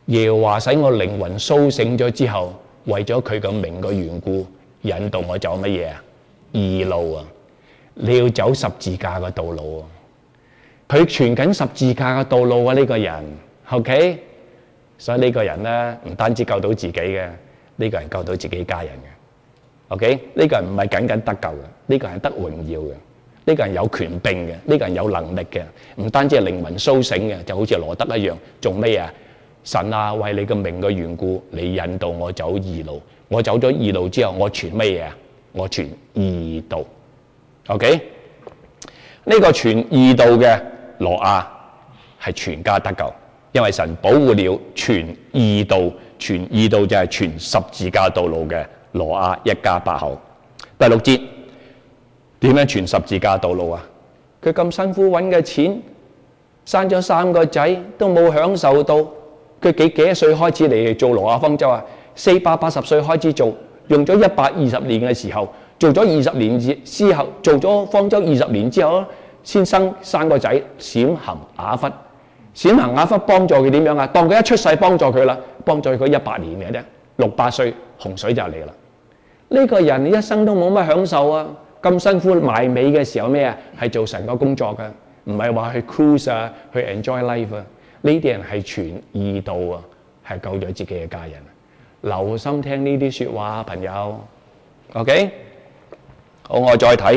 A: 耶和華使我靈魂甦醒咗之後，為咗佢嘅名嘅緣故，引導我走乜嘢啊？義路啊！你要走十字架嘅道路啊！佢傳緊十字架嘅道路啊！呢個人 ，OK， 所以呢個人咧唔單止救到自己嘅，呢個人救到自己家人嘅 ，OK， 呢個人唔係僅僅得救嘅，呢個人係得榮耀嘅，呢個人有權柄嘅，呢個人有能力嘅，唔單止係靈魂甦醒嘅，就好似羅德一樣，做咩啊？神啊，為你嘅名嘅緣故，你引導我走義路。我走咗義路之後，我傳乜嘢啊？我傳義道。OK， 呢個傳義道嘅挪亞係全家得救，因為神保護了傳義道。傳義道就係傳十字架道路嘅挪亞一家8口。第6節點樣傳十字架道路啊？佢咁辛苦揾嘅錢，生咗3個仔都冇享受到。佢幾多歲開始嚟做挪亞方舟啊？480歲開始做，用咗120年嘅時候，做咗20年之後，做咗方舟20年之後，先生3個仔閃含雅弗。閃含雅弗幫助佢點樣啊？當佢一出世幫助佢啦，幫助佢100年嘅啫，68歲洪水就嚟啦。呢個人一生都冇乜享受啊！咁辛苦埋尾嘅時候咩啊？係做神嘅工作㗎，唔係話去 cruise 啊，去 enjoy life 啊。呢啲人係傳義道啊，係救咗自己嘅家人。留心聽呢啲説話，朋友。OK， 好，我再睇。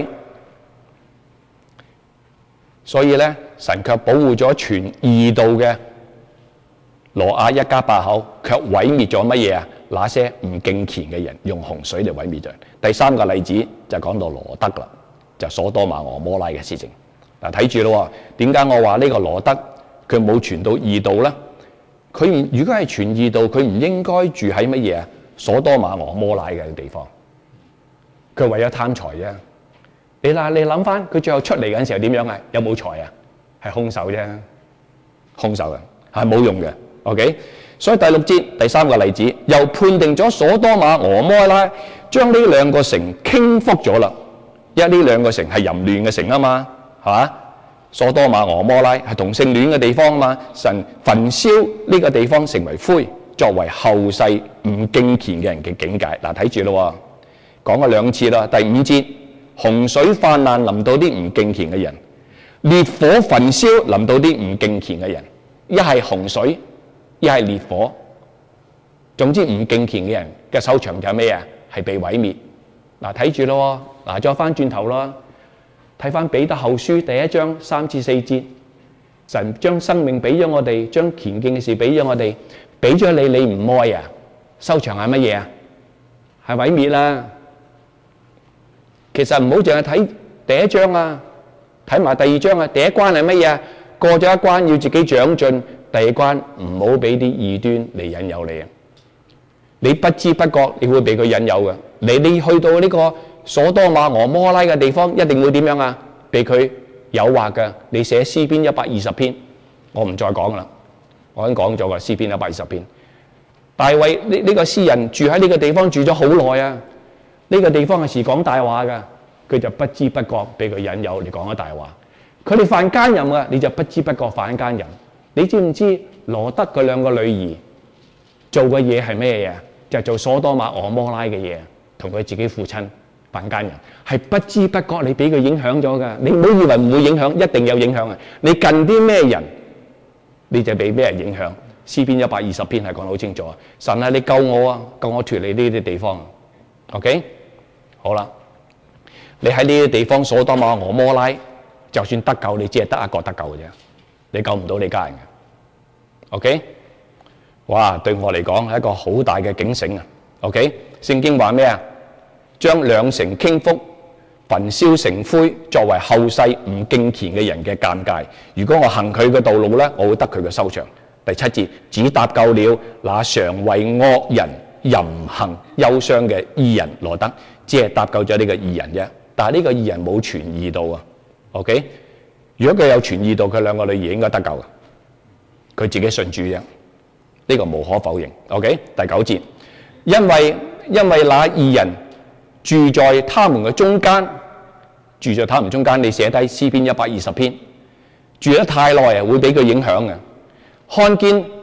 A: 所以咧，神卻保護咗傳義道嘅挪亞一家8口，卻毀滅咗乜嘢啊？那些唔敬虔嘅人，用洪水嚟毀滅咗。第3個例子就講到羅德啦，就所多瑪俄摩拉嘅事情。嗱，睇住咯，點解我話呢個羅德佢冇傳到義道咧？佢如果係傳義道，佢唔應該住喺乜嘢啊？所多瑪俄摩拉嘅地方。佢為咗貪財啫。你諗翻佢最後出嚟嘅時候點樣啊？有冇財啊？係空手啫，空手嘅係冇用嘅。OK， 所以第6節第3個例子又判定咗所多瑪俄摩拉，將呢2個城傾覆咗啦。因為呢2個城係淫亂嘅城啊嘛，係嘛？所多瑪俄摩拉係同性戀嘅地方啊嘛，神焚燒呢個地方成為灰，作為後世唔敬虔嘅人嘅境界。嗱，睇住咯，講咗2次啦。第5節。洪水泛濫臨到啲唔敬虔嘅人，烈火焚燒臨到啲唔敬虔嘅人，一係洪水，一係烈火。總之唔敬虔嘅人嘅收場就係咩啊？係被毀滅。嗱，睇住咯，嗱，再翻轉頭咯，睇翻彼得後書第1章3至4節，神將生命俾咗我哋，將虔敬嘅事俾咗我哋，俾咗你，你唔愛啊？收場係乜嘢啊？係毀滅啦。其實唔好淨係睇第1章啊，睇埋第2章啊。第一關係乜嘢啊？過咗一關要自己長進，第2關唔好俾啲異端嚟引誘你啊！你不知不覺你會俾佢引誘嘅。你去到呢個所多瑪俄摩拉嘅地方，一定會點樣啊？被佢誘惑嘅。你寫詩篇120篇，我唔再講啦，我已經講咗噶詩篇120篇。大衛呢個詩人住喺呢個地方住咗好耐啊。呢個地方係時講大話㗎，佢就不知不覺俾佢引誘嚟講咗大話。佢哋犯奸淫㗎，你就不知不覺犯奸淫。你知唔知羅德嗰2個女兒做嘅嘢係咩嘢？就係做所多瑪俄摩拉嘅嘢，同佢自己父親犯奸淫，係不知不覺你俾佢影響咗㗎。你唔好以為唔會影響，一定有影響啊！你近啲咩人，你就俾咩人影響。詩篇120篇係講得好清楚啊！神啊，你救我啊，救我脫離呢啲地方。OK。好啦，你喺呢啲地方所多瑪俄摩拉，就算得救，你只係得一個得救嘅啫，你救唔到你家人嘅。OK， 哇，對我嚟講係一個好大嘅警醒啊。OK， 聖經話咩啊？將2城傾覆，焚燒成灰，作為後世唔敬虔嘅人嘅鑑戒。如果我行佢嘅道路咧，我會得佢嘅收場。第7節，只搭救了那常為惡人淫行憂傷嘅義人羅德。只係搭救咗呢個義人啫，但係呢個義人冇傳義道啊。OK， 如果佢有傳義道，佢2個女兒應該得救嘅。佢自己信主啫，呢個無可否認。OK， 第9節，因為那義人住在他們嘅中間，住在他們中間，你寫低詩篇120篇，住得太耐啊，會俾佢影響嘅。看見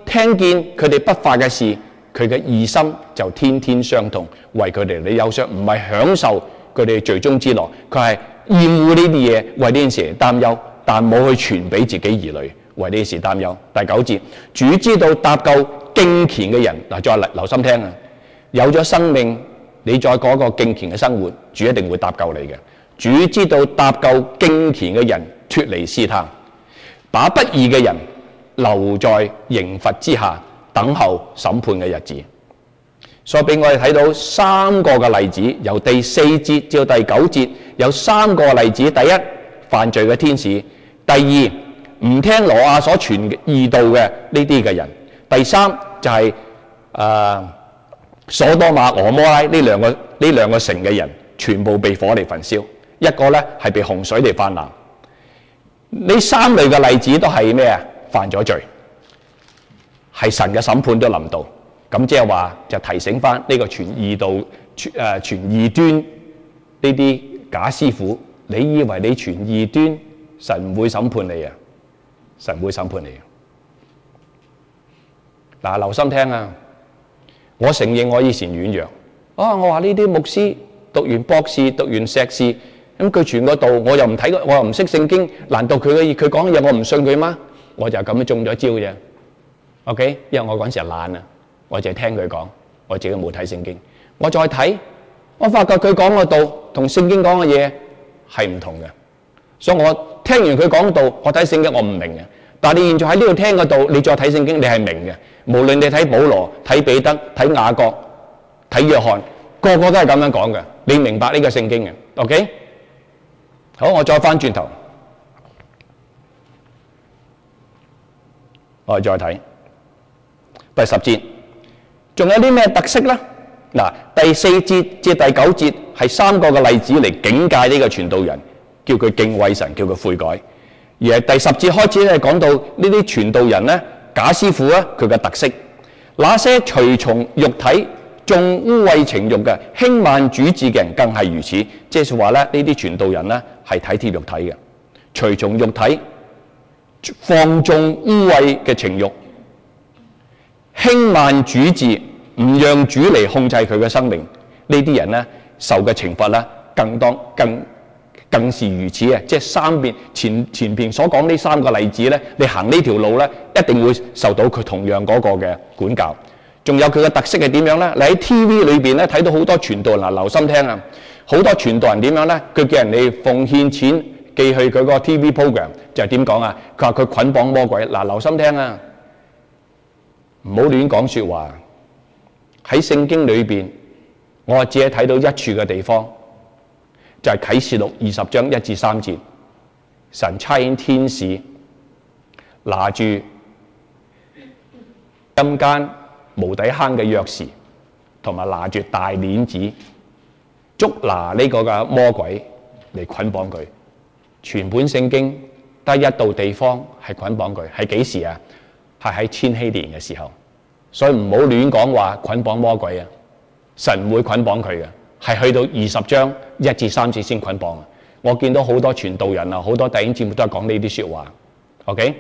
A: 聽見佢哋不法嘅事，佢嘅義心就天天傷痛，為佢哋嚟憂傷，唔係享受佢哋罪中之樂，佢係厭惡呢啲嘢，為呢件事嚟擔憂，但冇去傳俾自己兒女，為呢件事擔憂。第9節，主知道搭救敬虔嘅人，嗱，再留心聽啊！有咗生命，你再過一個敬虔嘅生活，主一定會搭救你嘅。主知道搭救敬虔嘅人脫離試探，把不義嘅人留在刑罰之下，等候審判嘅日子。所以俾我哋睇到3個嘅例子，由第4節至到第9節有3個例子。第一，犯罪嘅天使；第二，唔聽挪亞所傳義道嘅呢啲嘅人；第三就係所多瑪、俄摩拉呢兩個城嘅人，全部被火嚟焚燒。一個咧係被洪水嚟泛濫。呢3類嘅例子都係咩啊？犯咗罪，係神嘅審判都臨到。咁即係話就提醒翻呢個傳義道、傳異端呢啲假師傅，你以為你傳異端，神唔會審判你啊？神會審判你。嗱，留心聽啊！我承認我以前軟弱。我話呢啲牧師讀完博士、讀完碩士，咁佢傳個道，我又唔睇，我又唔識聖經，難道佢講嘅嘢我唔信佢嗎？我就咁樣中咗招啫。OK， 因為我嗰陣時係懶啊，我淨係聽佢講，我自己冇睇聖經。我再睇，我發覺佢講個道同聖經講嘅嘢係唔同嘅，所以我聽完佢講道，我睇聖經我唔明嘅。但係你現在喺呢度聽個道，你再睇聖經，你係明嘅。無論你睇保羅、睇彼得、睇雅各、睇約翰，個個都係咁樣講嘅。你明白呢個聖經嘅 ？OK， 好，我再翻轉頭，我哋再睇第10節，仲有啲咩特色呢？嗱，第4節至第9節係3個嘅例子嚟警戒呢個傳道人，叫佢敬畏神，叫佢悔改。而係第10節開始咧講到呢啲傳道人咧，假師傅咧，佢嘅特色，那些隨從肉體、重污穢情慾嘅、輕慢主治嘅人，更係如此。即係話咧，呢啲傳道人咧係體貼肉體嘅，隨從肉體，放縱污穢嘅情慾，輕慢主治，唔讓主嚟控制佢嘅生命。呢啲人咧受嘅懲罰咧，更是如此啊！即係前邊所講呢3個例子咧，你行呢條路咧，一定會受到佢同樣嗰個嘅管教。仲有佢嘅特色係點樣咧？你喺 TV 裏邊咧睇到好多傳道人，嗱，留心聽啊！好多傳道人點樣咧？佢叫人哋奉獻錢寄去佢個 TV program， 就係點講啊？佢話佢捆綁魔鬼。嗱，留心聽啊！唔好亂講説話。喺聖經裏邊，我只係睇到一處嘅地方。就係啟示錄20章1至3節，神差遣天使拿住陰間無底坑嘅鑰匙，同埋拿住大鏈子捉拿呢個嘅魔鬼嚟捆綁佢。全本聖經得一度地方係捆綁佢，係幾時啊？係喺千禧年嘅時候。所以唔好亂講話捆綁魔鬼啊！神唔會捆綁佢嘅。係去到20章1至3節先捆綁。我見到好多傳道人啊，好多弟兄姊妹都係講呢啲説話。OK，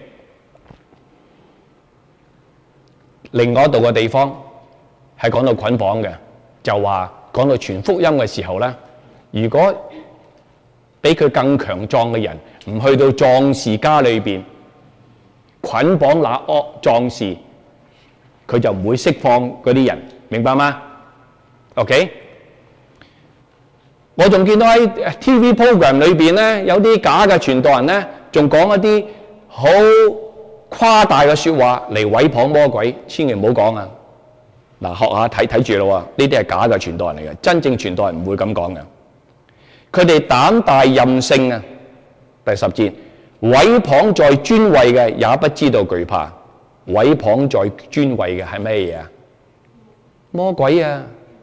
A: 另外一度嘅地方係講到捆綁嘅，就話講到傳福音嘅時候咧，如果比佢更強壯嘅人唔去到壯士家裏邊捆綁那惡壯士，佢就唔會釋放嗰啲人，明白嗎 ？OK。我仲見到喺 TV program 裏邊咧，有啲假嘅傳道人咧，仲講一啲好誇大嘅説話嚟毀謗魔鬼，千祈唔好講啊！嗱，學下睇住咯喎，呢啲係假嘅傳道人嚟嘅，真正傳道人唔會咁講嘅。佢哋膽大任性啊！第10節，毀謗在尊位嘅也不知道懼怕，毀謗在尊位嘅係咩嘢啊？魔鬼啊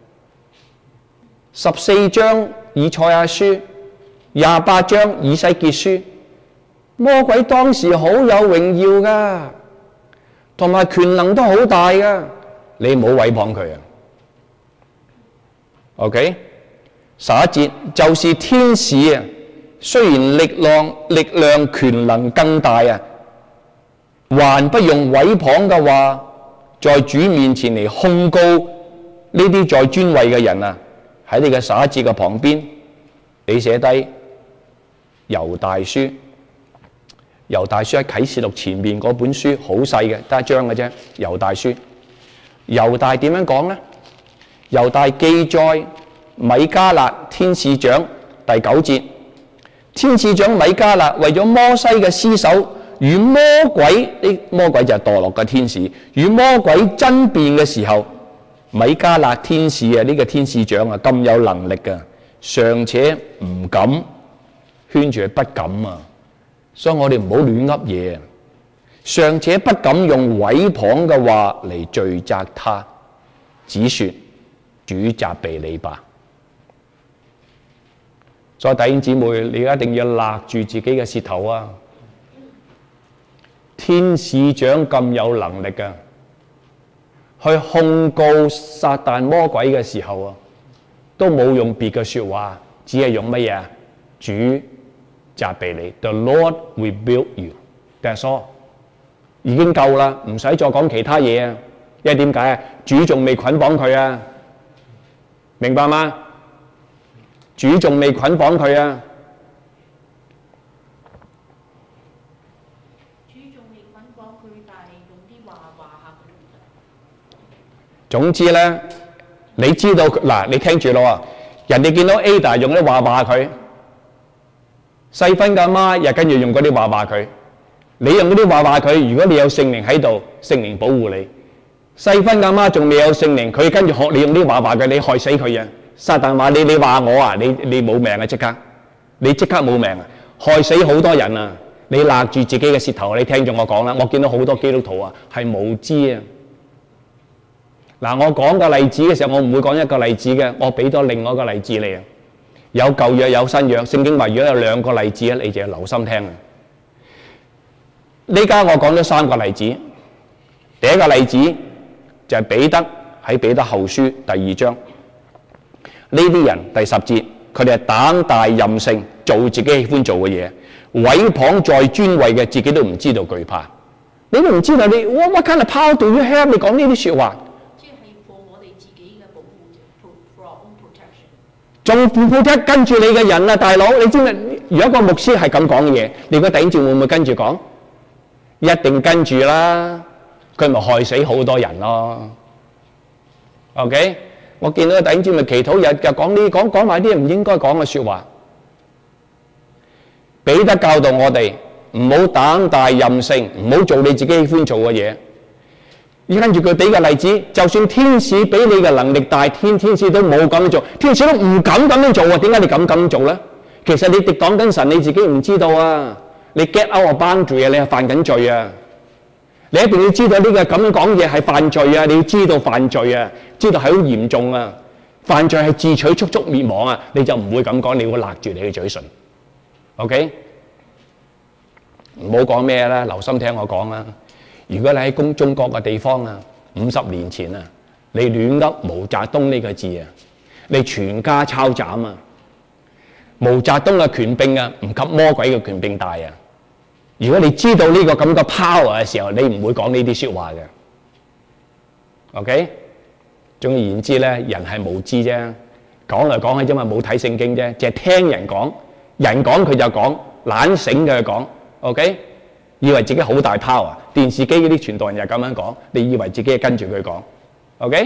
A: ！14章以賽亞書，28章以西結書，魔鬼當時好有榮耀噶，同埋權能都好大噶，你唔好毀謗佢啊。OK， 11節就是天使啊，雖然力量權能更大啊，還不用毀謗嘅話， 在主面前嚟控告呢啲在尊位嘅人啊。喺你嘅11節嘅旁邊，你寫低猶大書。猶大書喺啟示錄前面嗰本書，好細嘅，得一章嘅啫。猶大書，猶大點樣講呢？猶大記載米迦勒天使長第9節，天使長米迦勒為咗摩西嘅屍首與魔鬼，呢魔鬼就係墮落嘅天使，與魔鬼爭辯嘅時候，米迦勒天使啊，呢個天使長啊咁有能力㗎，尚且唔敢圈住佢，不敢啊！所以我哋唔好亂噏嘢，尚且不敢用毀謗嘅話嚟罪責他，只說主責備你吧。所以弟兄姊妹，你一定要勒住自己嘅舌頭啊！天使長咁有能力㗎，去控告撒旦魔鬼嘅時候啊，都冇用別嘅說話，只係用乜嘢？主責備你 ，The Lord will build you。That's all， 已經夠啦，唔使再講其他嘢啊！因為點解啊？主仲未捆綁佢啊，明白嗎？主仲未捆綁佢啊！主仲未捆綁佢，但係用啲話下佢。總之咧，你知道嗱，你聽住咯，人哋見到 Ada 用啲話佢。細分嘅阿媽又跟住用嗰啲話佢，你用嗰啲話佢。如果你有聖靈喺度，聖靈保護你。細分嘅阿媽仲未有聖靈，佢跟住學你用啲話佢，你害死佢啊！撒旦話你話我啊，你冇命啊！即刻，你即刻冇命啊！害死好多人啊！你勒住自己嘅舌頭，你聽住我講啦。我見到好多基督徒啊，係無知啊！嗱，我講個例子嘅時候，我唔會講一個例子嘅，我俾多另外一個例子你啊。有舊約有新約，聖經話如果有兩個例子咧，你就要留心聽啊！呢家我講咗3個例子，第一個例子就係彼得喺彼得後書第2章，呢啲人第10節，佢哋係膽大任性，做自己喜歡做嘅嘢，毀謗在尊位嘅，自己都唔知道懼怕。你都唔知道你 what kind of power do you have？ 你講呢啲説話。仲負責跟住你嘅人啊，大佬！你知唔知？如果個牧師係咁講嘅嘢，你個弟兄會唔會跟住講？一定跟住啦！佢咪害死好多人咯。OK， 我見到個弟兄咪祈禱日就講埋啲唔應該講嘅説話。彼得教導我哋唔好膽大任性，唔好做你自己喜歡做嘅嘢。跟住佢俾個例子，就算天使比你嘅能力大，天使都冇咁樣做，天使都唔敢咁樣做啊！點解你敢咁做咧？其實你敵擋緊神，你自己唔知道啊！你 get out of boundary啊！你係犯緊罪啊！你一定要知道呢個咁樣講嘢係犯罪啊！你要知道犯罪啊，知道係好嚴重啊！犯罪係自取速速滅亡啊！你就唔會咁講，你會勒住你嘅嘴唇。OK， 唔好講咩啦，留心聽我講啦。如果你喺中國嘅地方啊，50年前啊，你亂噏毛澤東呢個字啊，你全家抄斬啊！毛澤東嘅權柄啊，唔及魔鬼嘅權柄大啊！如果你知道呢個咁嘅 power 嘅時候，你唔會講呢啲説話嘅。OK， 總而言之咧，人係無知啫，講嚟講去啫嘛，冇睇聖經啫，淨係聽人講，人講佢就講，懶醒嘅講。OK。以為自己好大 power， 電視機嗰啲傳道人又咁樣講，你以為自己係跟住佢講 ，OK？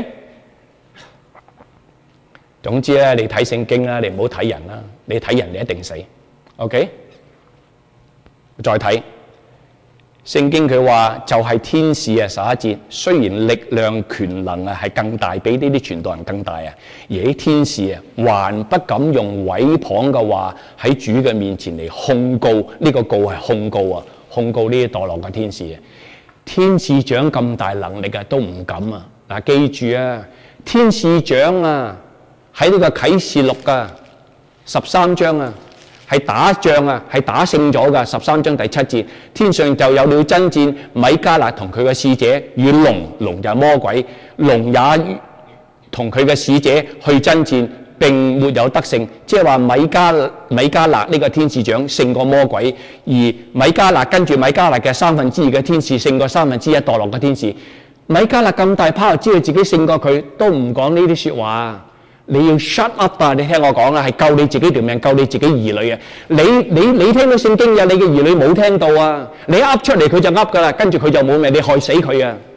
A: 總之咧，你睇聖經啦，你唔好睇人啦，你睇人你一定死 ，OK？ 再睇聖經佢話就係天使啊11節，雖然力量權能啊係更大，比呢啲傳道人更大啊，而啲天使啊還不敢用毀謗嘅話喺主嘅面前嚟控告，呢個告係控告啊！控告呢啲墮落嘅天使啊！天使長咁大能力啊，都唔敢啊！嗱，記住啊，天使長啊，喺呢個啟示錄啊13章啊，係打仗啊，係打勝咗噶。13章第7節，天上就有了爭戰，米迦勒同佢嘅使者與龍就係魔鬼，龍也同佢嘅使者去爭戰。並沒有得勝，即係話米迦勒呢個天使長勝過魔鬼，而米迦勒跟住米迦勒嘅2/3嘅天使勝過1/3墮落嘅天使。 米迦勒咁大 power，知道自己勝過佢，都唔講呢啲説話。你要 shut up 啊！你聽我講啊，係救你自己條命，救你自己兒女啊！你聽到聖經嘅，你嘅兒女冇聽到啊！你噏出嚟佢就噏噶啦，跟住佢就冇命，你害死佢啊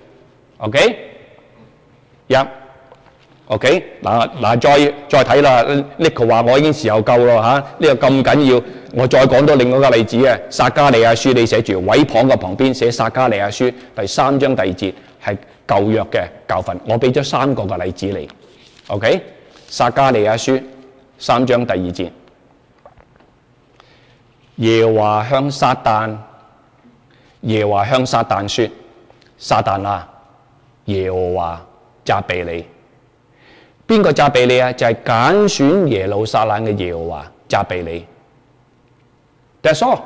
A: ！OK，OK， 嗱，再睇啦。Nico 話我已經時候夠咯嚇，呢個咁緊要，我再講多另外一個例子啊。撒迦利亞書你寫住毀謗嘅旁邊寫撒迦利亞書第3章第2節係舊約嘅教訓，我俾咗3個嘅例子你 ，OK？ 撒迦利亞書3章第2節，耶和華向撒旦說：撒旦啊，耶和華責備你。邊個責備你啊？就係揀選耶路撒冷嘅耶和華責備你。That's all。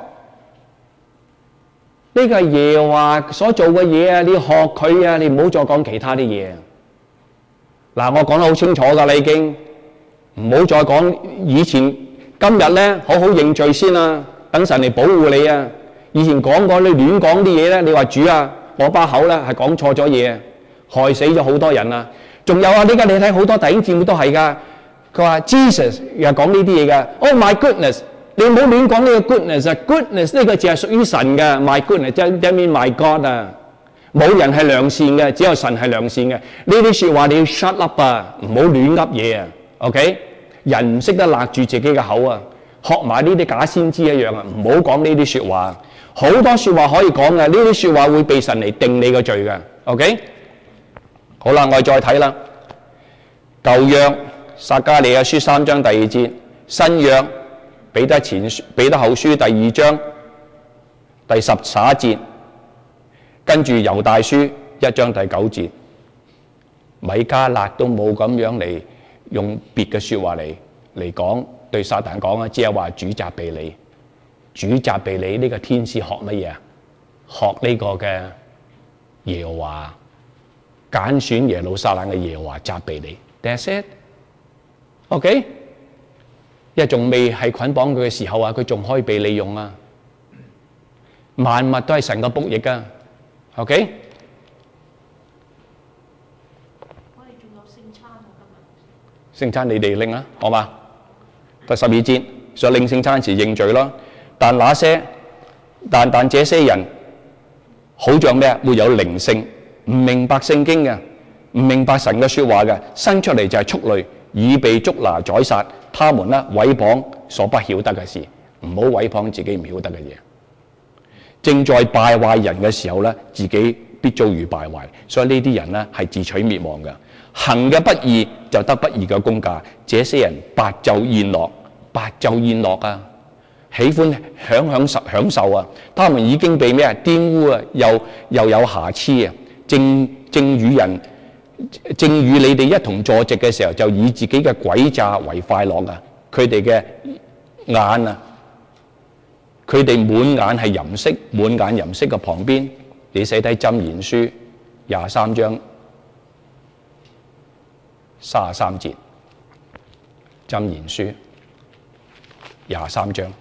A: 呢個係耶和華所做嘅嘢啊！你要學佢啊！你唔好再講其他啲嘢。嗱，我講得好清楚㗎啦，已經唔好再講以前。今日咧，好好認罪先啊！等神嚟保護你啊！以前講過你亂講啲嘢咧，你話主啊，我把口咧係講錯咗嘢，害死咗好多人啊！仲有啊，呢家你睇好多弟兄姊妹都係㗎。佢話 Jesus 又講呢啲嘢㗎。Oh my goodness！你唔好亂講呢個 goodness 啊 ！goodness 呢個字係屬於神嘅 ，my goodness 即係 mean my God 啊！冇人係良善嘅，只有神係良善嘅。呢啲説話你要 shut up 啊，唔好亂噏嘢啊 ！OK， 人唔識得勒住自己嘅口啊，學埋呢啲假先知一樣啊，唔好講呢啲説話。好多説話可以講嘅，呢啲説話會被神嚟定你個罪嘅。OK， 好啦，我哋再睇啦。舊約撒迦利亞書3章第2節，新約彼得後書第2章第11節。跟住猶大書1章第9節，米迦勒都冇咁樣嚟用別嘅説話嚟講，對撒旦講啊，只係話主責備你，主責備你。呢個天使學乜嘢啊？學呢個嘅耶和華揀選耶路撒冷嘅耶和華責備你。That's it，OK？ 因為仲未係捆綁佢嘅時候啊，佢仲可以被利用啊。萬物都係神嘅僕役啊。OK， 我哋仲有聖餐啊，今日。聖餐你哋拎啦，好嘛？第12節，所領聖餐時認罪咯。但這些人好像咩啊？沒有靈性，唔明白聖經嘅，唔明白神嘅説話嘅，生出嚟就係畜類，已被捉拿宰殺。他們呢，毀謗所不曉得嘅事，唔好毀謗自己唔曉得嘅嘢。正在敗壞人嘅時候咧，自己必遭遇敗壞，所以呢啲人咧係自取滅亡嘅。行嘅不義就得不義嘅工價。這些人白晝宴樂啊，喜歡享受啊。他們已經被咩啊玷污啊，又有瑕疵啊。正與你哋一同坐席嘅時候，就以自己嘅詭詐為快樂啊。佢哋嘅眼啊！佢哋滿眼係淫色，滿眼淫色嘅旁邊，你寫低箴言書23章33節，箴言書23章。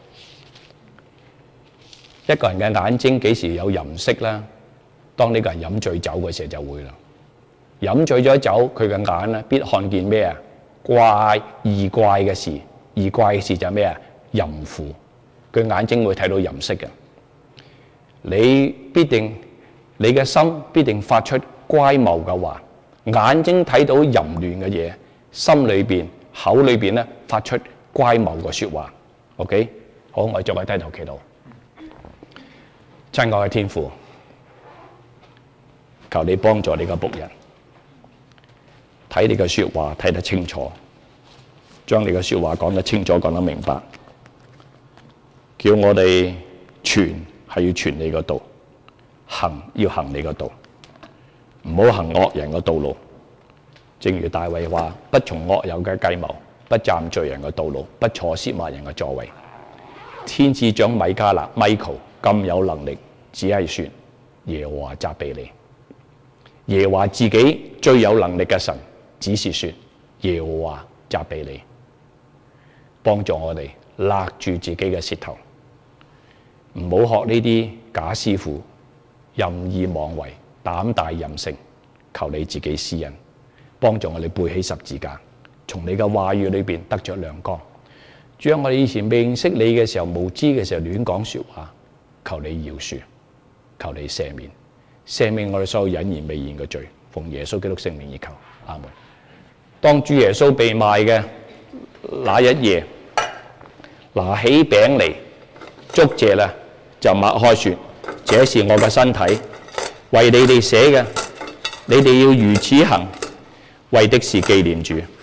A: 一個人嘅眼睛幾時有淫色啦？當呢個人飲醉酒嘅時候就會啦。飲醉咗酒，佢嘅眼咧必看見咩啊？異怪嘅事，異怪嘅事就係咩啊？淫婦。佢眼睛會睇到淫色嘅，你嘅心必定發出乖謬嘅話，眼睛睇到淫亂嘅嘢，心裏邊口裏邊咧發出乖謬嘅説話。OK， 好，我哋再低頭祈禱。親愛嘅天父，求你幫助你嘅僕人，睇你嘅説話睇得清楚，將你嘅説話講得清楚，講得明白。叫我哋傳係要傳你個道，行要行你個道，唔好行惡人嘅道路。正如大衛話：不從惡友嘅計謀，不站罪人嘅道路，不坐褻慢人嘅座位。天使長米迦勒 Michael 咁有能力，只係說耶和華責備你。耶和華自己最有能力嘅神，只是說耶和華責備你。幫助我哋勒住自己嘅舌頭。唔好學呢啲假師傅，任意妄為，膽大任性， 求你自己施恩，幫助我哋背起十字架，從你嘅話語裏邊得着亮光。主啊，我哋以前未認識你嘅時候，無知嘅時候亂講說話，求你饒恕，求你赦免我哋所有隱而未然嘅罪，奉耶穌基督聖名而求，阿門。當主耶穌被賣嘅那一夜，拿起餅嚟，祝謝啦，就擘開說：這是我嘅身體，為你哋捨嘅，你哋要如此行，為的是紀念主。